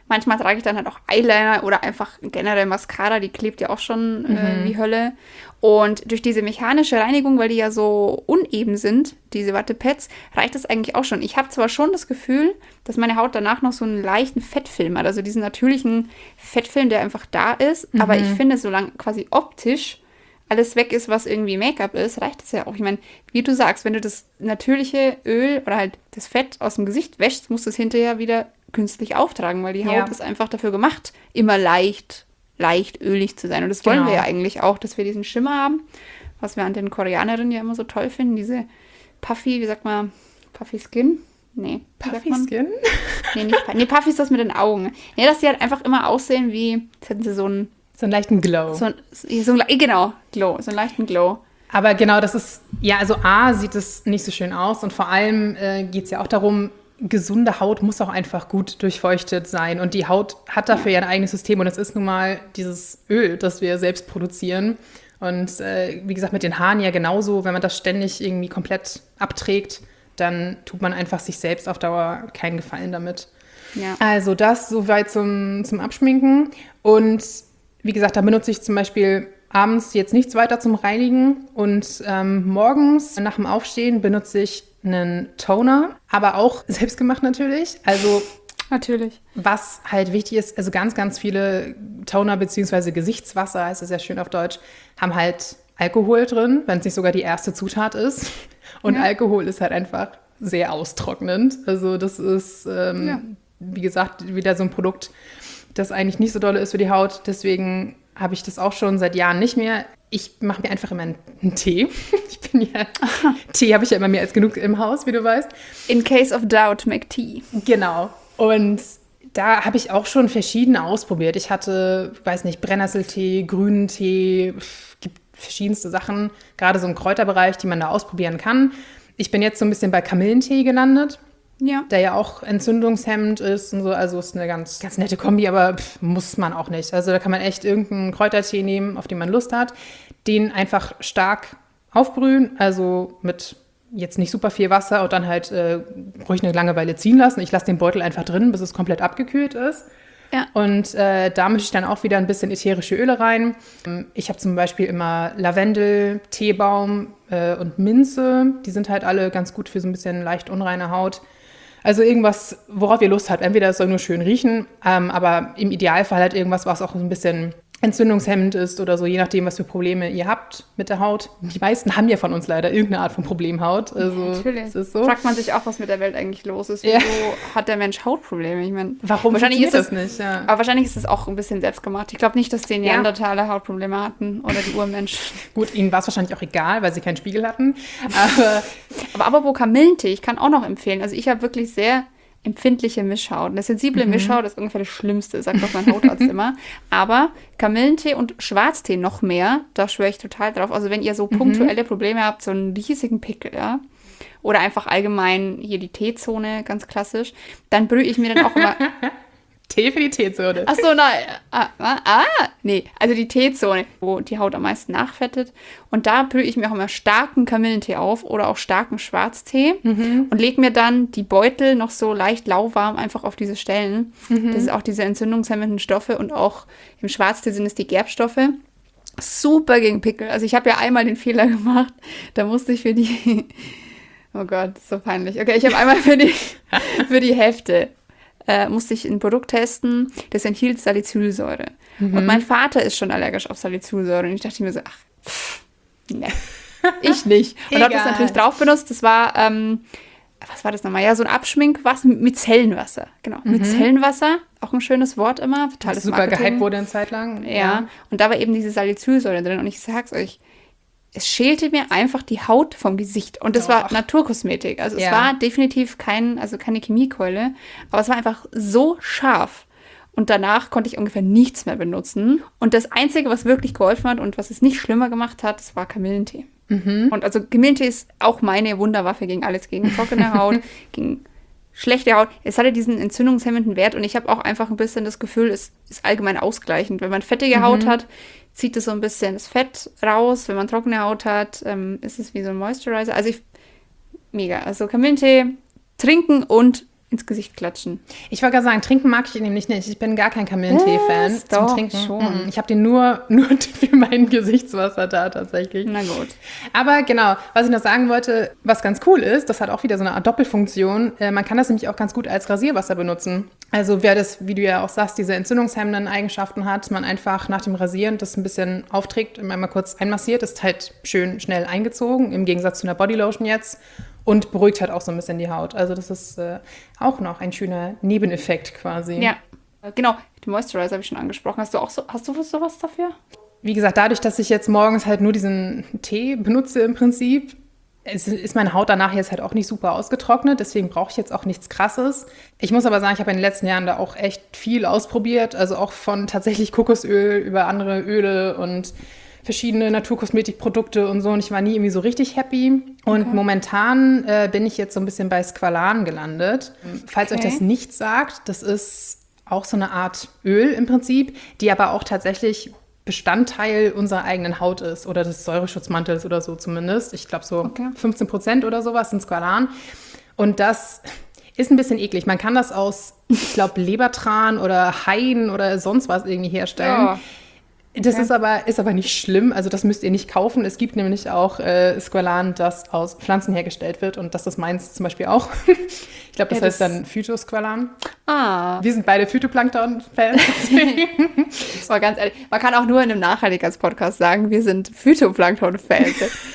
Speaker 3: Manchmal trage ich dann halt auch Eyeliner oder einfach generell Mascara, die klebt ja auch schon wie Hölle. Und durch diese mechanische Reinigung, weil die ja so uneben sind, diese Wattepads, reicht das eigentlich auch schon. Ich habe zwar schon das Gefühl, dass meine Haut danach noch so einen leichten Fettfilm hat, also diesen natürlichen Fettfilm, der einfach da ist. Aber ich finde, solange quasi optisch alles weg ist, was irgendwie Make-up ist, reicht das ja auch. Ich meine, wie du sagst, wenn du das natürliche Öl oder halt das Fett aus dem Gesicht wäschst, musst du es hinterher wieder künstlich auftragen, weil die Haut ist einfach dafür gemacht, immer leicht ölig zu sein. Und das wollen wir ja eigentlich auch, dass wir diesen Schimmer haben, was wir an den Koreanerinnen ja immer so toll finden, diese Puffy, wie sagt man, Puffy Skin? Nee.
Speaker 2: Puffy Skin?
Speaker 3: Nee, Puffy ist das mit den Augen. Nee, dass die halt einfach immer aussehen wie, jetzt hätten sie so einen
Speaker 2: leichten Glow.
Speaker 3: Genau, Glow, so einen leichten Glow.
Speaker 2: Aber genau, das ist, ja, also A, sieht es nicht so schön aus und vor allem geht es ja auch darum, gesunde Haut muss auch einfach gut durchfeuchtet sein und die Haut hat dafür ja ein eigenes System und es ist nun mal dieses Öl, das wir selbst produzieren und wie gesagt, mit den Haaren ja genauso, wenn man das ständig irgendwie komplett abträgt, dann tut man einfach sich selbst auf Dauer keinen Gefallen damit.
Speaker 3: Ja.
Speaker 2: Also das soweit zum Abschminken und wie gesagt, da benutze ich zum Beispiel abends jetzt nichts weiter zum Reinigen und morgens nach dem Aufstehen benutze ich einen Toner, aber auch selbstgemacht natürlich. Also
Speaker 3: natürlich.
Speaker 2: Was halt wichtig ist, also ganz, ganz viele Toner bzw. Gesichtswasser, heißt es sehr schön auf Deutsch, haben halt Alkohol drin, wenn es nicht sogar die erste Zutat ist. Und Alkohol ist halt einfach sehr austrocknend. Also das ist, wie gesagt, wieder so ein Produkt, das eigentlich nicht so dolle ist für die Haut. Deswegen habe ich das auch schon seit Jahren nicht mehr. Ich mache mir einfach immer einen Tee. Tee habe ich ja immer mehr als genug im Haus, wie du weißt.
Speaker 3: In case of doubt, make tea.
Speaker 2: Genau. Und da habe ich auch schon verschiedene ausprobiert. Ich hatte, weiß nicht, Brennnesseltee, grünen Tee, gibt verschiedenste Sachen, gerade so im Kräuterbereich, die man da ausprobieren kann. Ich bin jetzt so ein bisschen bei Kamillentee gelandet. Ja. Der ja auch entzündungshemmend ist und so. Also ist eine ganz, ganz nette Kombi, aber muss man auch nicht. Also da kann man echt irgendeinen Kräutertee nehmen, auf den man Lust hat. Den einfach stark aufbrühen, also mit jetzt nicht super viel Wasser und dann halt ruhig eine lange Weile ziehen lassen. Ich lasse den Beutel einfach drin, bis es komplett abgekühlt ist. Ja. Und da mische ich dann auch wieder ein bisschen ätherische Öle rein. Ich habe zum Beispiel immer Lavendel, Teebaum und Minze. Die sind halt alle ganz gut für so ein bisschen leicht unreine Haut. Also irgendwas, worauf ihr Lust habt. Entweder es soll nur schön riechen, aber im Idealfall halt irgendwas, was auch so ein bisschen entzündungshemmend ist oder so, je nachdem, was für Probleme ihr habt mit der Haut. Die meisten haben ja von uns leider irgendeine Art von Problemhaut. Also,
Speaker 3: natürlich.
Speaker 2: Das ist so.
Speaker 3: Fragt man sich auch, was mit der Welt eigentlich los ist. Wieso hat der Mensch Hautprobleme? Ich meine,
Speaker 2: warum
Speaker 3: wahrscheinlich ist
Speaker 2: das nicht? Ja.
Speaker 3: Aber wahrscheinlich ist es auch ein bisschen selbstgemacht. Ich glaube nicht, dass die Neandertaler Hautprobleme hatten oder die Urmenschen.
Speaker 2: Gut, ihnen war es wahrscheinlich auch egal, weil sie keinen Spiegel hatten.
Speaker 3: Aber apropos Kamillentee, ich kann auch noch empfehlen. Also ich habe wirklich sehr empfindliche Mischhaut. Eine sensible Mischhaut ist ungefähr das Schlimmste, sagt auch mein Hautarzt immer. Aber Kamillentee und Schwarztee noch mehr, da schwöre ich total drauf. Also wenn ihr so punktuelle Probleme habt, so einen riesigen Pickel, ja, oder einfach allgemein hier die T-Zone, ganz klassisch, dann brühe ich mir dann auch immer...
Speaker 2: Tee für die T-Zone.
Speaker 3: Ach so, nein. Nee, also die T-Zone, wo die Haut am meisten nachfettet. Und da brühe ich mir auch immer starken Kamillentee auf oder auch starken Schwarztee und lege mir dann die Beutel noch so leicht lauwarm einfach auf diese Stellen. Das ist auch diese entzündungshemmenden Stoffe und auch im Schwarztee sind es die Gerbstoffe. Super gegen Pickel. Also ich habe ja einmal den Fehler gemacht, da musste ich für die... Oh Gott, so peinlich. Okay, ich habe einmal für die Hefte musste ich ein Produkt testen, das enthielt Salicylsäure. Und mein Vater ist schon allergisch auf Salicylsäure. Und ich dachte mir so, nee, ich nicht. Und habe das natürlich drauf benutzt. Das war, was war das nochmal? Ja, so ein Abschminkwasser mit Zellenwasser. Genau, mit Zellenwasser. Auch ein schönes Wort immer. Totales
Speaker 2: super
Speaker 3: Marketing.
Speaker 2: gehypt wurde eine Zeit lang.
Speaker 3: Ja, und da war eben diese Salicylsäure drin. Und ich sag's euch, es schälte mir einfach die Haut vom Gesicht. Und das war Naturkosmetik. Also es war definitiv keine Chemiekeule. Aber es war einfach so scharf. Und danach konnte ich ungefähr nichts mehr benutzen. Und das Einzige, was wirklich geholfen hat und was es nicht schlimmer gemacht hat, das war Kamillentee. Und also Kamillentee ist auch meine Wunderwaffe gegen alles. Gegen trockene Haut, gegen schlechte Haut. Es hatte diesen entzündungshemmenden Wert. Und ich habe auch einfach ein bisschen das Gefühl, es ist allgemein ausgleichend. Wenn man fettige Haut hat, zieht es so ein bisschen das Fett raus. Wenn man trockene Haut hat, ist es wie so ein Moisturizer. Also mega. Also Kamillentee trinken und ins Gesicht klatschen.
Speaker 2: Ich wollte gerade sagen, trinken mag ich ihn nämlich nicht. Ich bin gar kein Kamillentee-Fan zum
Speaker 3: Doch,
Speaker 2: Trinken.
Speaker 3: schon.
Speaker 2: Ich habe den nur für mein Gesichtswasser da tatsächlich.
Speaker 3: Na gut.
Speaker 2: Aber genau, was ich noch sagen wollte, was ganz cool ist, das hat auch wieder so eine Art Doppelfunktion. Man kann das nämlich auch ganz gut als Rasierwasser benutzen. Also wer das, wie du ja auch sagst, diese entzündungshemmenden Eigenschaften hat, man einfach nach dem Rasieren das ein bisschen aufträgt, einmal kurz einmassiert, ist halt schön schnell eingezogen, im Gegensatz zu einer Bodylotion jetzt. Und beruhigt halt auch so ein bisschen die Haut. Also das ist auch noch ein schöner Nebeneffekt quasi.
Speaker 3: Ja, genau. Den Moisturizer habe ich schon angesprochen. Hast du sowas dafür?
Speaker 2: Wie gesagt, dadurch, dass ich jetzt morgens halt nur diesen Tee benutze im Prinzip, ist meine Haut danach jetzt halt auch nicht super ausgetrocknet. Deswegen brauche ich jetzt auch nichts Krasses. Ich muss aber sagen, ich habe in den letzten Jahren da auch echt viel ausprobiert. Also auch von tatsächlich Kokosöl über andere Öle und verschiedene Naturkosmetikprodukte und so. Und ich war nie irgendwie so richtig happy. Und momentan bin ich jetzt so ein bisschen bei Squalan gelandet. Falls euch das nichts sagt, das ist auch so eine Art Öl im Prinzip, die aber auch tatsächlich Bestandteil unserer eigenen Haut ist oder des Säureschutzmantels oder so zumindest. Ich glaube so 15% oder sowas sind Squalan. Und das ist ein bisschen eklig. Man kann das aus, ich glaube, Lebertran oder Haien oder sonst was irgendwie herstellen.
Speaker 3: Ja.
Speaker 2: Das ist aber nicht schlimm, also das müsst ihr nicht kaufen. Es gibt nämlich auch Squalan, das aus Pflanzen hergestellt wird und das ist meins zum Beispiel auch. Ich glaube, das heißt dann Phytosqualan. Wir sind beide Phytoplankton-Fans.
Speaker 3: Das war ganz ehrlich. Man kann auch nur in einem Nachhaltigkeitspodcast sagen, wir sind Phytoplankton-Fans.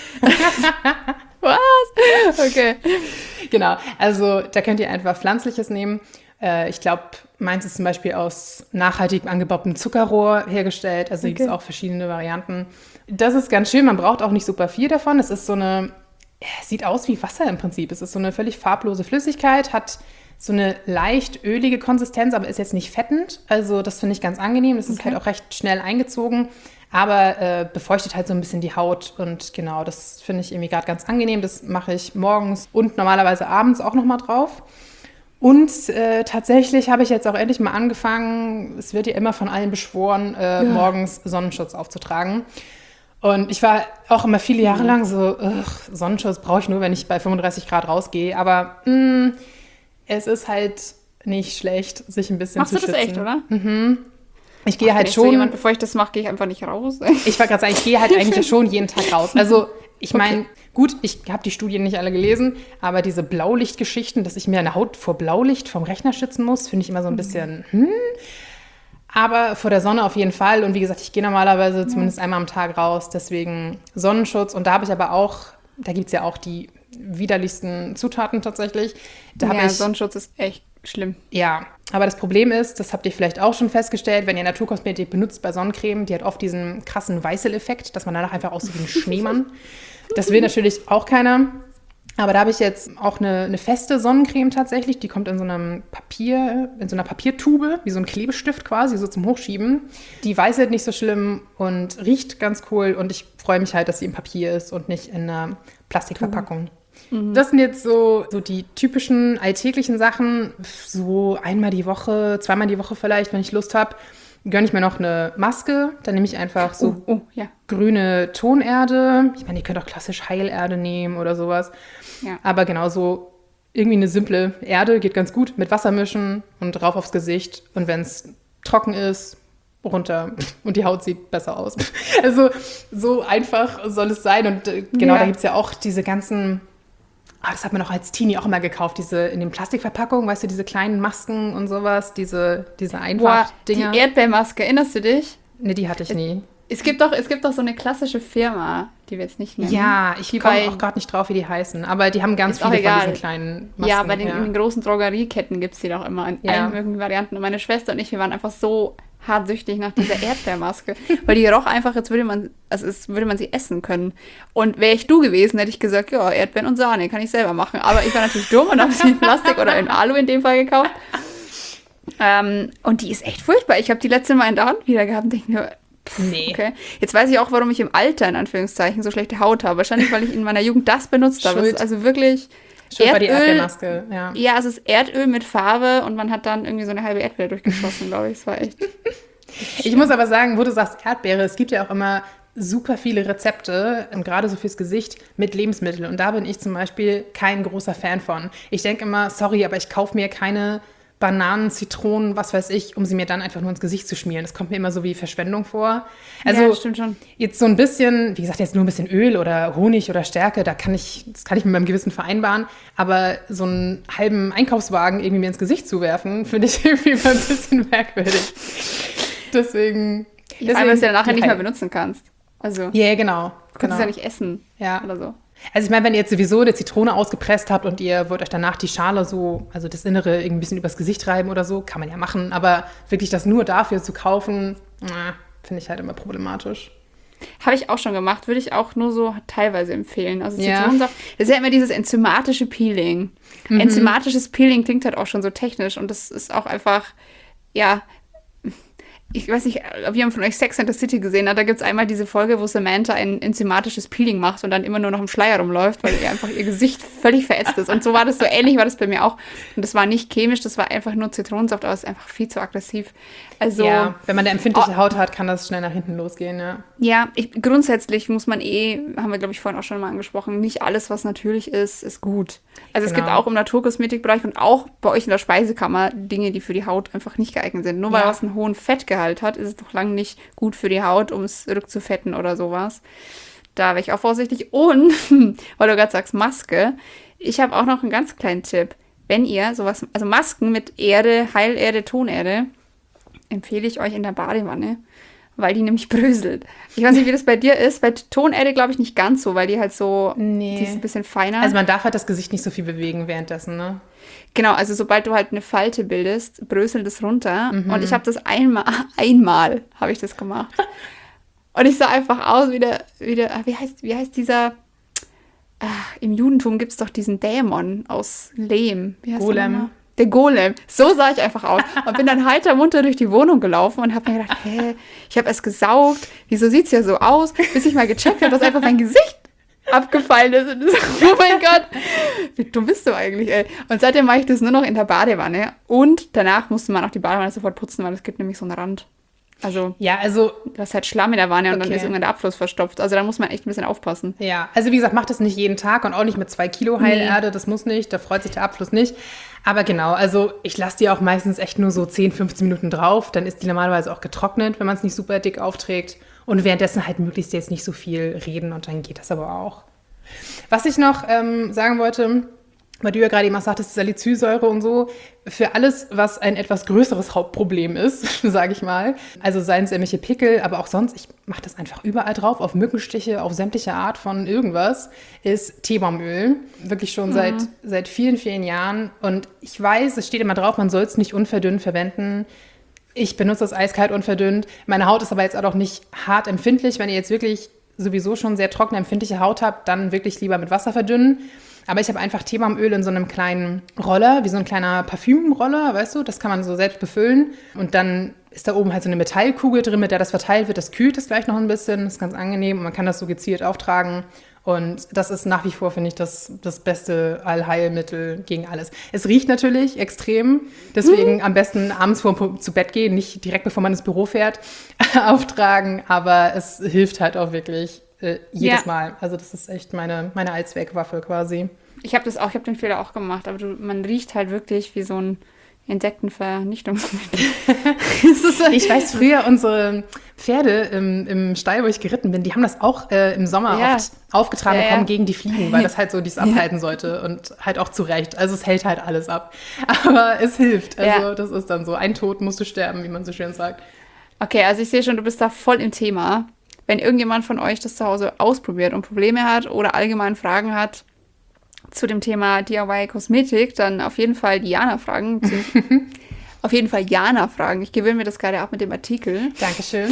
Speaker 3: Was? Okay.
Speaker 2: Genau, also da könnt ihr einfach Pflanzliches nehmen. Ich glaube, meins ist zum Beispiel aus nachhaltig angebautem Zuckerrohr hergestellt. Also gibt es auch verschiedene Varianten. Das ist ganz schön. Man braucht auch nicht super viel davon. Es ist so eine, sieht aus wie Wasser im Prinzip. Es ist so eine völlig farblose Flüssigkeit, hat so eine leicht ölige Konsistenz, aber ist jetzt nicht fettend. Also das finde ich ganz angenehm. Es ist halt auch recht schnell eingezogen, aber befeuchtet halt so ein bisschen die Haut. Und genau, das finde ich irgendwie gerade ganz angenehm. Das mache ich morgens und normalerweise abends auch noch mal drauf. Und tatsächlich habe ich jetzt auch endlich mal angefangen, es wird ja immer von allen beschworen, morgens Sonnenschutz aufzutragen. Und ich war auch immer viele Jahre lang so, Sonnenschutz brauche ich nur, wenn ich bei 35 Grad rausgehe. Aber es ist halt nicht schlecht, sich ein bisschen zu schützen.
Speaker 3: Machst du das echt, oder?
Speaker 2: Mhm. Ich gehe halt schon.
Speaker 3: So jemand, bevor ich das mache, gehe ich einfach nicht raus.
Speaker 2: Ich wollte gerade sagen, ich gehe halt eigentlich schon jeden Tag raus. Also ich meine, gut, ich habe die Studien nicht alle gelesen, aber diese Blaulichtgeschichten, dass ich mir eine Haut vor Blaulicht vom Rechner schützen muss, finde ich immer so ein bisschen, Aber vor der Sonne auf jeden Fall. Und wie gesagt, ich gehe normalerweise zumindest einmal am Tag raus, deswegen Sonnenschutz. Und da habe ich aber auch, da gibt es ja auch die widerlichsten Zutaten tatsächlich.
Speaker 3: Sonnenschutz ist echt schlimm.
Speaker 2: Ja, aber das Problem ist, das habt ihr vielleicht auch schon festgestellt, wenn ihr Naturkosmetik benutzt bei Sonnencreme, die hat oft diesen krassen Weißel-Effekt, dass man danach einfach aussieht wie ein Schneemann. Das will natürlich auch keiner. Aber da habe ich jetzt auch eine feste Sonnencreme tatsächlich, die kommt in so einer Papiertube, wie so ein Klebestift quasi, so zum Hochschieben. Die weißelt nicht so schlimm und riecht ganz cool und ich freue mich halt, dass sie im Papier ist und nicht in einer Plastikverpackung. Das sind jetzt so die typischen alltäglichen Sachen. So einmal die Woche, zweimal die Woche vielleicht, wenn ich Lust habe, gönne ich mir noch eine Maske. Dann nehme ich einfach so grüne Tonerde. Ich meine, ihr könnt auch klassisch Heilerde nehmen oder sowas. Ja. Aber genau so irgendwie eine simple Erde geht ganz gut. Mit Wasser mischen und drauf aufs Gesicht. Und wenn es trocken ist, runter und die Haut sieht besser aus. Also so einfach soll es sein. Und da gibt es ja auch diese ganzen... das hat man auch als Teenie auch immer gekauft, diese in den Plastikverpackungen, weißt du, diese kleinen Masken und sowas, diese einfach Dinger.
Speaker 3: Die Erdbeermaske, erinnerst du dich?
Speaker 2: Ne, die hatte ich nie.
Speaker 3: Es gibt doch so eine klassische Firma, die wir jetzt nicht nennen.
Speaker 2: Ja, ich komme auch gerade nicht drauf, wie die heißen, aber die haben ganz viele von diesen kleinen Masken.
Speaker 3: Ja, bei den großen Drogerieketten gibt es die doch immer in allen möglichen Varianten. Und meine Schwester und ich, wir waren einfach so hartsüchtig nach dieser Erdbeermaske, weil die roch einfach, als würde man sie essen können. Und wäre ich du gewesen, hätte ich gesagt, ja, Erdbeeren und Sahne, kann ich selber machen. Aber ich war natürlich dumm und habe sie in Plastik oder in Alu in dem Fall gekauft. Und die ist echt furchtbar. Ich habe die letzte Mal in der Hand wieder gehabt und denke mir, okay. Jetzt weiß ich auch, warum ich im Alter, in Anführungszeichen, so schlechte Haut habe. Wahrscheinlich, weil ich in meiner Jugend das benutzt habe. Es ist also wirklich
Speaker 2: Erdöl, die Erdbeermaske, ja.
Speaker 3: Ja, es ist Erdöl mit Farbe und man hat dann irgendwie so eine halbe Erdbeere durchgeschossen, glaube ich. Es war echt...
Speaker 2: Ich muss aber sagen, wo du sagst Erdbeere, es gibt ja auch immer super viele Rezepte, gerade so fürs Gesicht, mit Lebensmitteln. Und da bin ich zum Beispiel kein großer Fan von. Ich denke immer, sorry, aber ich kaufe mir keine Bananen, Zitronen, was weiß ich, um sie mir dann einfach nur ins Gesicht zu schmieren. Das kommt mir immer so wie Verschwendung vor. Also
Speaker 3: ja, das stimmt schon.
Speaker 2: Jetzt so ein bisschen, wie gesagt, jetzt nur ein bisschen Öl oder Honig oder Stärke, das kann ich mit meinem Gewissen vereinbaren. Aber so einen halben Einkaufswagen irgendwie mir ins Gesicht zu werfen, finde ich irgendwie mal ein bisschen merkwürdig. Deswegen
Speaker 3: Vor allem, weil du ja nachher nicht mehr benutzen kannst. Also,
Speaker 2: ja, genau.
Speaker 3: Du kannst es ja nicht essen oder so.
Speaker 2: Also ich meine, wenn ihr jetzt sowieso eine Zitrone ausgepresst habt und ihr wollt euch danach die Schale so, also das Innere irgendwie ein bisschen übers Gesicht reiben oder so, kann man ja machen. Aber wirklich das nur dafür zu kaufen, finde ich halt immer problematisch.
Speaker 3: Habe ich auch schon gemacht, würde ich auch nur so teilweise empfehlen. Also Zitronensaft, das ist ja immer dieses enzymatische Peeling. Enzymatisches Peeling klingt halt auch schon so technisch und das ist auch einfach, ja, ich weiß nicht, ob jemand von euch Sex and the City gesehen hat, da gibt es einmal diese Folge, wo Samantha ein enzymatisches Peeling macht und dann immer nur noch im Schleier rumläuft, weil ihr einfach ihr Gesicht völlig verätzt ist. Und so war das, so ähnlich war das bei mir auch. Und das war nicht chemisch, das war einfach nur Zitronensaft, aber es ist einfach viel zu aggressiv. Also,
Speaker 2: ja, wenn man eine empfindliche Haut hat, kann das schnell nach hinten losgehen, ja.
Speaker 3: Ja, grundsätzlich muss man haben wir, glaube ich, vorhin auch schon mal angesprochen, nicht alles, was natürlich ist gut. Also es gibt auch im Naturkosmetikbereich und auch bei euch in der Speisekammer Dinge, die für die Haut einfach nicht geeignet sind. Nur weil was einen hohen Fettgehalt hat, ist es doch lange nicht gut für die Haut, um es rückzufetten oder sowas. Da wäre ich auch vorsichtig. Und, weil du gerade sagst, Maske, ich habe auch noch einen ganz kleinen Tipp. Wenn ihr sowas, also Masken mit Erde, Heilerde, Tonerde, empfehle ich euch in der Badewanne, weil die nämlich bröselt. Ich weiß nicht, wie das bei dir ist. Bei Tonerde glaube ich nicht ganz so, weil die halt so, die ist ein bisschen feiner.
Speaker 2: Also man darf halt das Gesicht nicht so viel bewegen währenddessen, ne?
Speaker 3: Genau, also sobald du halt eine Falte bildest, bröselt es runter. Und ich habe das einmal habe ich das gemacht. Und ich sah einfach aus wie wie heißt dieser, im Judentum gibt es doch diesen Dämon aus Lehm. Wie heißt
Speaker 2: Golem.
Speaker 3: Der Golem. So sah ich einfach aus. Und bin dann heiter munter durch die Wohnung gelaufen und habe mir gedacht, ich habe es gesaugt. Wieso sieht es ja so aus? Bis ich mal gecheckt habe, dass einfach mein Gesicht abgefallen ist. Und so, oh mein Gott, wie dumm bist du eigentlich, ey. Und seitdem mache ich das nur noch in der Badewanne. Und danach musste man auch die Badewanne sofort putzen, weil es gibt nämlich so einen Rand. Also, du hast halt Schlamm in der Wanne und dann ist irgendwann der Abfluss verstopft. Also da muss man echt ein bisschen aufpassen.
Speaker 2: Ja, also wie gesagt, macht das nicht jeden Tag und auch nicht mit 2 Kilo Heilerde, das muss nicht, da freut sich der Abfluss nicht. Aber genau, also ich lasse die auch meistens echt nur so 10, 15 Minuten drauf, dann ist die normalerweise auch getrocknet, wenn man es nicht super dick aufträgt. Und währenddessen halt möglichst jetzt nicht so viel reden und dann geht das aber auch. Was ich noch sagen wollte, weil du ja gerade eben auch sagtest, Salicylsäure und so, für alles, was ein etwas größeres Hauptproblem ist, sage ich mal, also seien es irgendwelche Pickel, aber auch sonst, ich mache das einfach überall drauf, auf Mückenstiche, auf sämtliche Art von irgendwas, ist Teebaumöl. Wirklich schon seit vielen, vielen Jahren. Und ich weiß, es steht immer drauf, man soll es nicht unverdünnt verwenden. Ich benutze das eiskalt unverdünnt. Meine Haut ist aber jetzt auch noch nicht hart empfindlich. Wenn ihr jetzt wirklich sowieso schon sehr trockene, empfindliche Haut habt, dann wirklich lieber mit Wasser verdünnen. Aber ich habe einfach Teebaumöl in so einem kleinen Roller, wie so ein kleiner Parfümroller, weißt du? Das kann man so selbst befüllen. Und dann ist da oben halt so eine Metallkugel drin, mit der das verteilt wird. Das kühlt es gleich noch ein bisschen. Das ist ganz angenehm und man kann das so gezielt auftragen. Und das ist nach wie vor, finde ich, das beste Allheilmittel gegen alles. Es riecht natürlich extrem, deswegen am besten abends zu Bett gehen, nicht direkt bevor man ins Büro fährt, auftragen. Aber es hilft halt auch wirklich jedes Mal. Also das ist echt meine Allzweckwaffe quasi.
Speaker 3: Ich habe den Fehler auch gemacht, aber man riecht halt wirklich wie so ein Insektenvernichtungsmittel.
Speaker 2: Ich weiß, früher unsere Pferde im Stall, wo ich geritten bin, die haben das auch im Sommer oft aufgetragen bekommen gegen die Fliegen, weil das halt so dies abhalten sollte und halt auch zu Recht. Also es hält halt alles ab. Aber es hilft. Also das ist dann so, ein Tod musst du sterben, wie man so schön sagt. Okay,
Speaker 3: also ich sehe schon, du bist da voll im Thema. Wenn irgendjemand von euch das zu Hause ausprobiert und Probleme hat oder allgemein Fragen hat zu dem Thema DIY-Kosmetik, dann auf jeden Fall Diana fragen. Auf jeden Fall Jana fragen. Ich gewöhne mir das gerade ab mit dem Artikel.
Speaker 2: Dankeschön.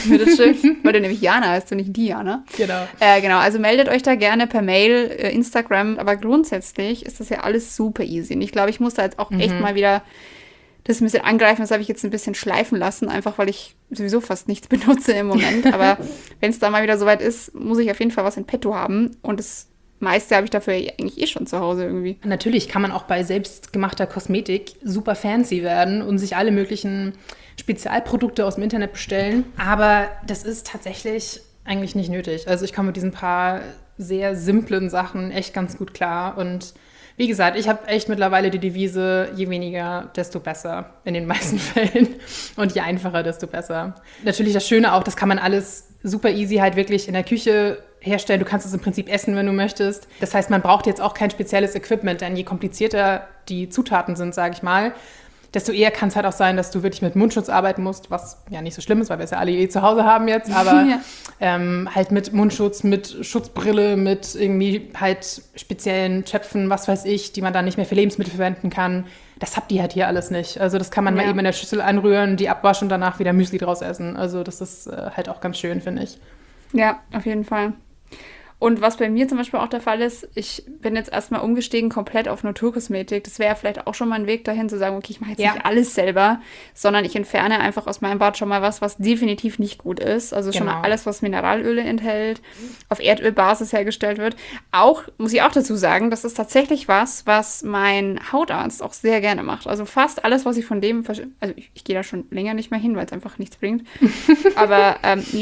Speaker 3: Weil du nämlich Jana heißt und nicht Diana.
Speaker 2: Genau.
Speaker 3: Genau, also meldet euch da gerne per Mail, Instagram. Aber grundsätzlich ist das ja alles super easy. Und ich glaube, ich muss da jetzt auch echt mal wieder das ein bisschen angreifen. Das habe ich jetzt ein bisschen schleifen lassen, einfach weil ich sowieso fast nichts benutze im Moment. Aber wenn es da mal wieder soweit ist, muss ich auf jeden Fall was in petto haben. Und das meiste habe ich dafür eigentlich schon zu Hause irgendwie.
Speaker 2: Natürlich kann man auch bei selbstgemachter Kosmetik super fancy werden und sich alle möglichen Spezialprodukte aus dem Internet bestellen. Aber das ist tatsächlich eigentlich nicht nötig. Also ich komme mit diesen paar sehr simplen Sachen echt ganz gut klar. Und wie gesagt, ich habe echt mittlerweile die Devise, je weniger, desto besser in den meisten Fällen. Und je einfacher, desto besser. Natürlich das Schöne auch, das kann man alles super easy halt wirklich in der Küche herstellen. Du kannst es im Prinzip essen, wenn du möchtest. Das heißt, man braucht jetzt auch kein spezielles Equipment, denn je komplizierter die Zutaten sind, sage ich mal, desto eher kann es halt auch sein, dass du wirklich mit Mundschutz arbeiten musst, was ja nicht so schlimm ist, weil wir es ja alle zu Hause haben jetzt, aber halt mit Mundschutz, mit Schutzbrille, mit irgendwie halt speziellen Töpfen, was weiß ich, die man dann nicht mehr für Lebensmittel verwenden kann. Das habt ihr halt hier alles nicht. Also das kann man mal eben in der Schüssel anrühren, die abwaschen und danach wieder Müsli draus essen. Also das ist halt auch ganz schön, finde ich.
Speaker 3: Ja, auf jeden Fall. Und was bei mir zum Beispiel auch der Fall ist, ich bin jetzt erstmal umgestiegen komplett auf Naturkosmetik. Das wäre vielleicht auch schon mal ein Weg dahin zu sagen, okay, ich mache jetzt nicht alles selber, sondern ich entferne einfach aus meinem Bad schon mal was definitiv nicht gut ist. Also schon mal alles, was Mineralöle enthält, auf Erdölbasis hergestellt wird. Auch, muss ich auch dazu sagen, das ist tatsächlich was mein Hautarzt auch sehr gerne macht. Also fast alles, was ich von dem, also ich gehe da schon länger nicht mehr hin, weil es einfach nichts bringt. Aber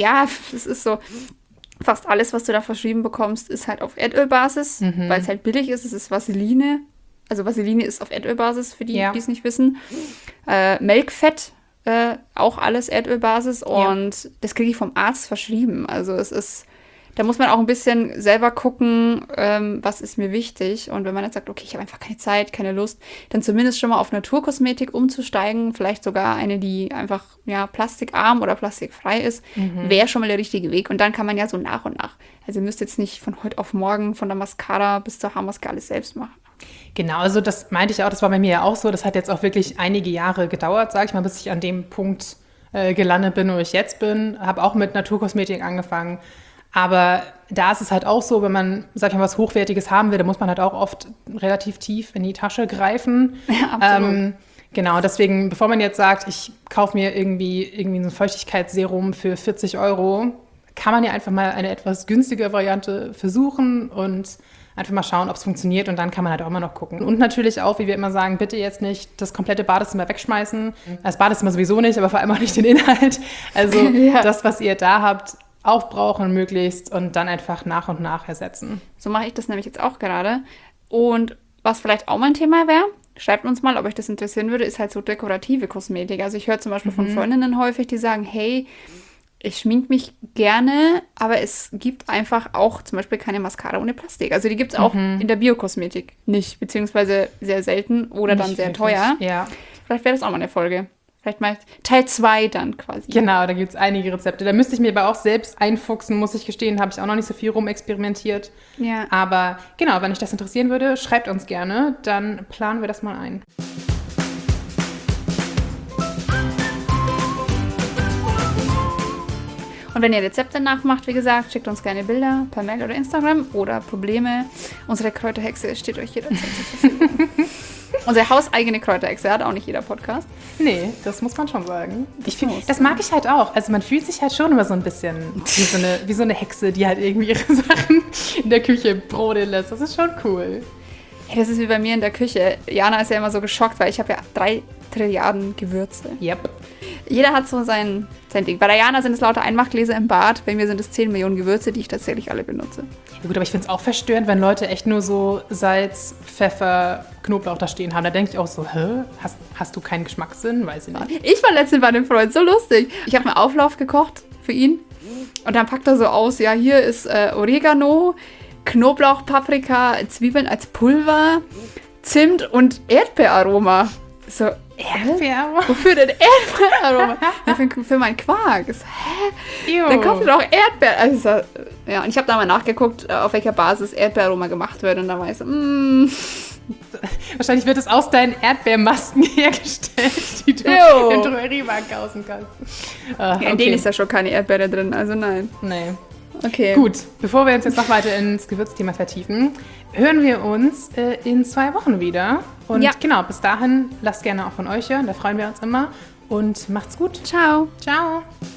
Speaker 3: es ist so, fast alles, was du da verschrieben bekommst, ist halt auf Erdölbasis, weil es halt billig ist. Es ist Vaseline. Also Vaseline ist auf Erdölbasis, für die, die es nicht wissen. Melkfett, auch alles Erdölbasis. Und das kriege ich vom Arzt verschrieben. Also es ist, da muss man auch ein bisschen selber gucken, was ist mir wichtig. Und wenn man jetzt sagt, okay, ich habe einfach keine Zeit, keine Lust, dann zumindest schon mal auf Naturkosmetik umzusteigen. Vielleicht sogar eine, die einfach plastikarm oder plastikfrei ist, wäre schon mal der richtige Weg. Und dann kann man ja so nach und nach. Also ihr müsst jetzt nicht von heute auf morgen von der Mascara bis zur Haarmaske alles selbst machen.
Speaker 2: Genau, also das meinte ich auch, das war bei mir ja auch so. Das hat jetzt auch wirklich einige Jahre gedauert, sage ich mal, bis ich an dem Punkt gelandet bin, wo ich jetzt bin. Habe auch mit Naturkosmetik angefangen. Aber da ist es halt auch so, wenn man, sag ich mal, was Hochwertiges haben will, dann muss man halt auch oft relativ tief in die Tasche greifen.
Speaker 3: Ja, absolut.
Speaker 2: Genau, deswegen, bevor man jetzt sagt, ich kaufe mir irgendwie so ein Feuchtigkeitsserum für 40 €, kann man ja einfach mal eine etwas günstigere Variante versuchen und einfach mal schauen, ob es funktioniert. Und dann kann man halt auch immer noch gucken. Und natürlich auch, wie wir immer sagen, bitte jetzt nicht das komplette Badezimmer wegschmeißen. Das Badezimmer sowieso nicht, aber vor allem auch nicht den Inhalt. Also das, was ihr da habt, aufbrauchen möglichst und dann einfach nach und nach ersetzen.
Speaker 3: So mache ich das nämlich jetzt auch gerade. Und was vielleicht auch mein Thema wäre, schreibt uns mal, ob euch das interessieren würde, ist halt so dekorative Kosmetik. Also ich höre zum Beispiel von Freundinnen häufig, die sagen, hey, ich schminke mich gerne, aber es gibt einfach auch zum Beispiel keine Mascara ohne Plastik. Also die gibt es auch in der Biokosmetik nicht, beziehungsweise sehr selten oder nicht dann sehr wirklich teuer.
Speaker 2: Ja.
Speaker 3: Vielleicht wäre das auch mal eine Folge. Vielleicht mal Teil 2 dann quasi.
Speaker 2: Genau, da gibt es einige Rezepte. Da müsste ich mir aber auch selbst einfuchsen, muss ich gestehen. Habe ich auch noch nicht so viel rumexperimentiert. Ja. Aber genau, wenn euch das interessieren würde, schreibt uns gerne. Dann planen wir das mal ein.
Speaker 3: Und wenn ihr Rezepte nachmacht, wie gesagt, schickt uns gerne Bilder per Mail oder Instagram oder Probleme. Unsere Kräuterhexe steht euch jederzeit zur Verfügung. Unsere hauseigene Kräuterhexe hat auch nicht jeder Podcast.
Speaker 2: Nee, das muss man schon sagen. Das mag ich halt auch. Also man fühlt sich halt schon immer so ein bisschen wie so eine Hexe, die halt irgendwie ihre Sachen in der Küche brodeln lässt. Das ist schon cool.
Speaker 3: Hey, das ist wie bei mir in der Küche. Jana ist ja immer so geschockt, weil ich habe ja 3 Trilliarden Gewürze.
Speaker 2: Yep.
Speaker 3: Jeder hat so sein Ding. Bei der Jana sind es lauter Einmachgläser im Bad. Bei mir sind es 10 Millionen Gewürze, die ich tatsächlich alle benutze.
Speaker 2: Ja gut, aber ich finde es auch verstörend, wenn Leute echt nur so Salz, Pfeffer, Knoblauch da stehen haben. Da denke ich auch so, hast du keinen Geschmackssinn? Weiß ich nicht.
Speaker 3: Ich war letztens bei einem Freund, so lustig. Ich habe einen Auflauf gekocht für ihn. Und dann packt er so aus, ja, hier ist Oregano, Knoblauch, Paprika, Zwiebeln als Pulver, Zimt und Erdbeeraroma. So,
Speaker 2: Erdbeeraroma?
Speaker 3: Wofür denn Erdbeeraroma? Ja, für meinen Quark. So, hä? Dann kaufst du doch Erdbeer. Also, ja, und ich habe da mal nachgeguckt, auf welcher Basis Erdbeeraroma gemacht wird. Und da war ich so,
Speaker 2: Wahrscheinlich wird es aus deinen Erdbeermasken hergestellt, die du im Drogeriemarkt kaufen kannst.
Speaker 3: Ja, in denen ist ja schon keine Erdbeere drin, also nein.
Speaker 2: Nee.
Speaker 3: Okay.
Speaker 2: Gut, bevor wir uns jetzt noch weiter ins Gewürzthema vertiefen, hören wir uns in 2 Wochen wieder. Und genau, bis dahin lasst gerne auch von euch hören, da freuen wir uns immer. Und macht's gut.
Speaker 3: Ciao.
Speaker 2: Ciao.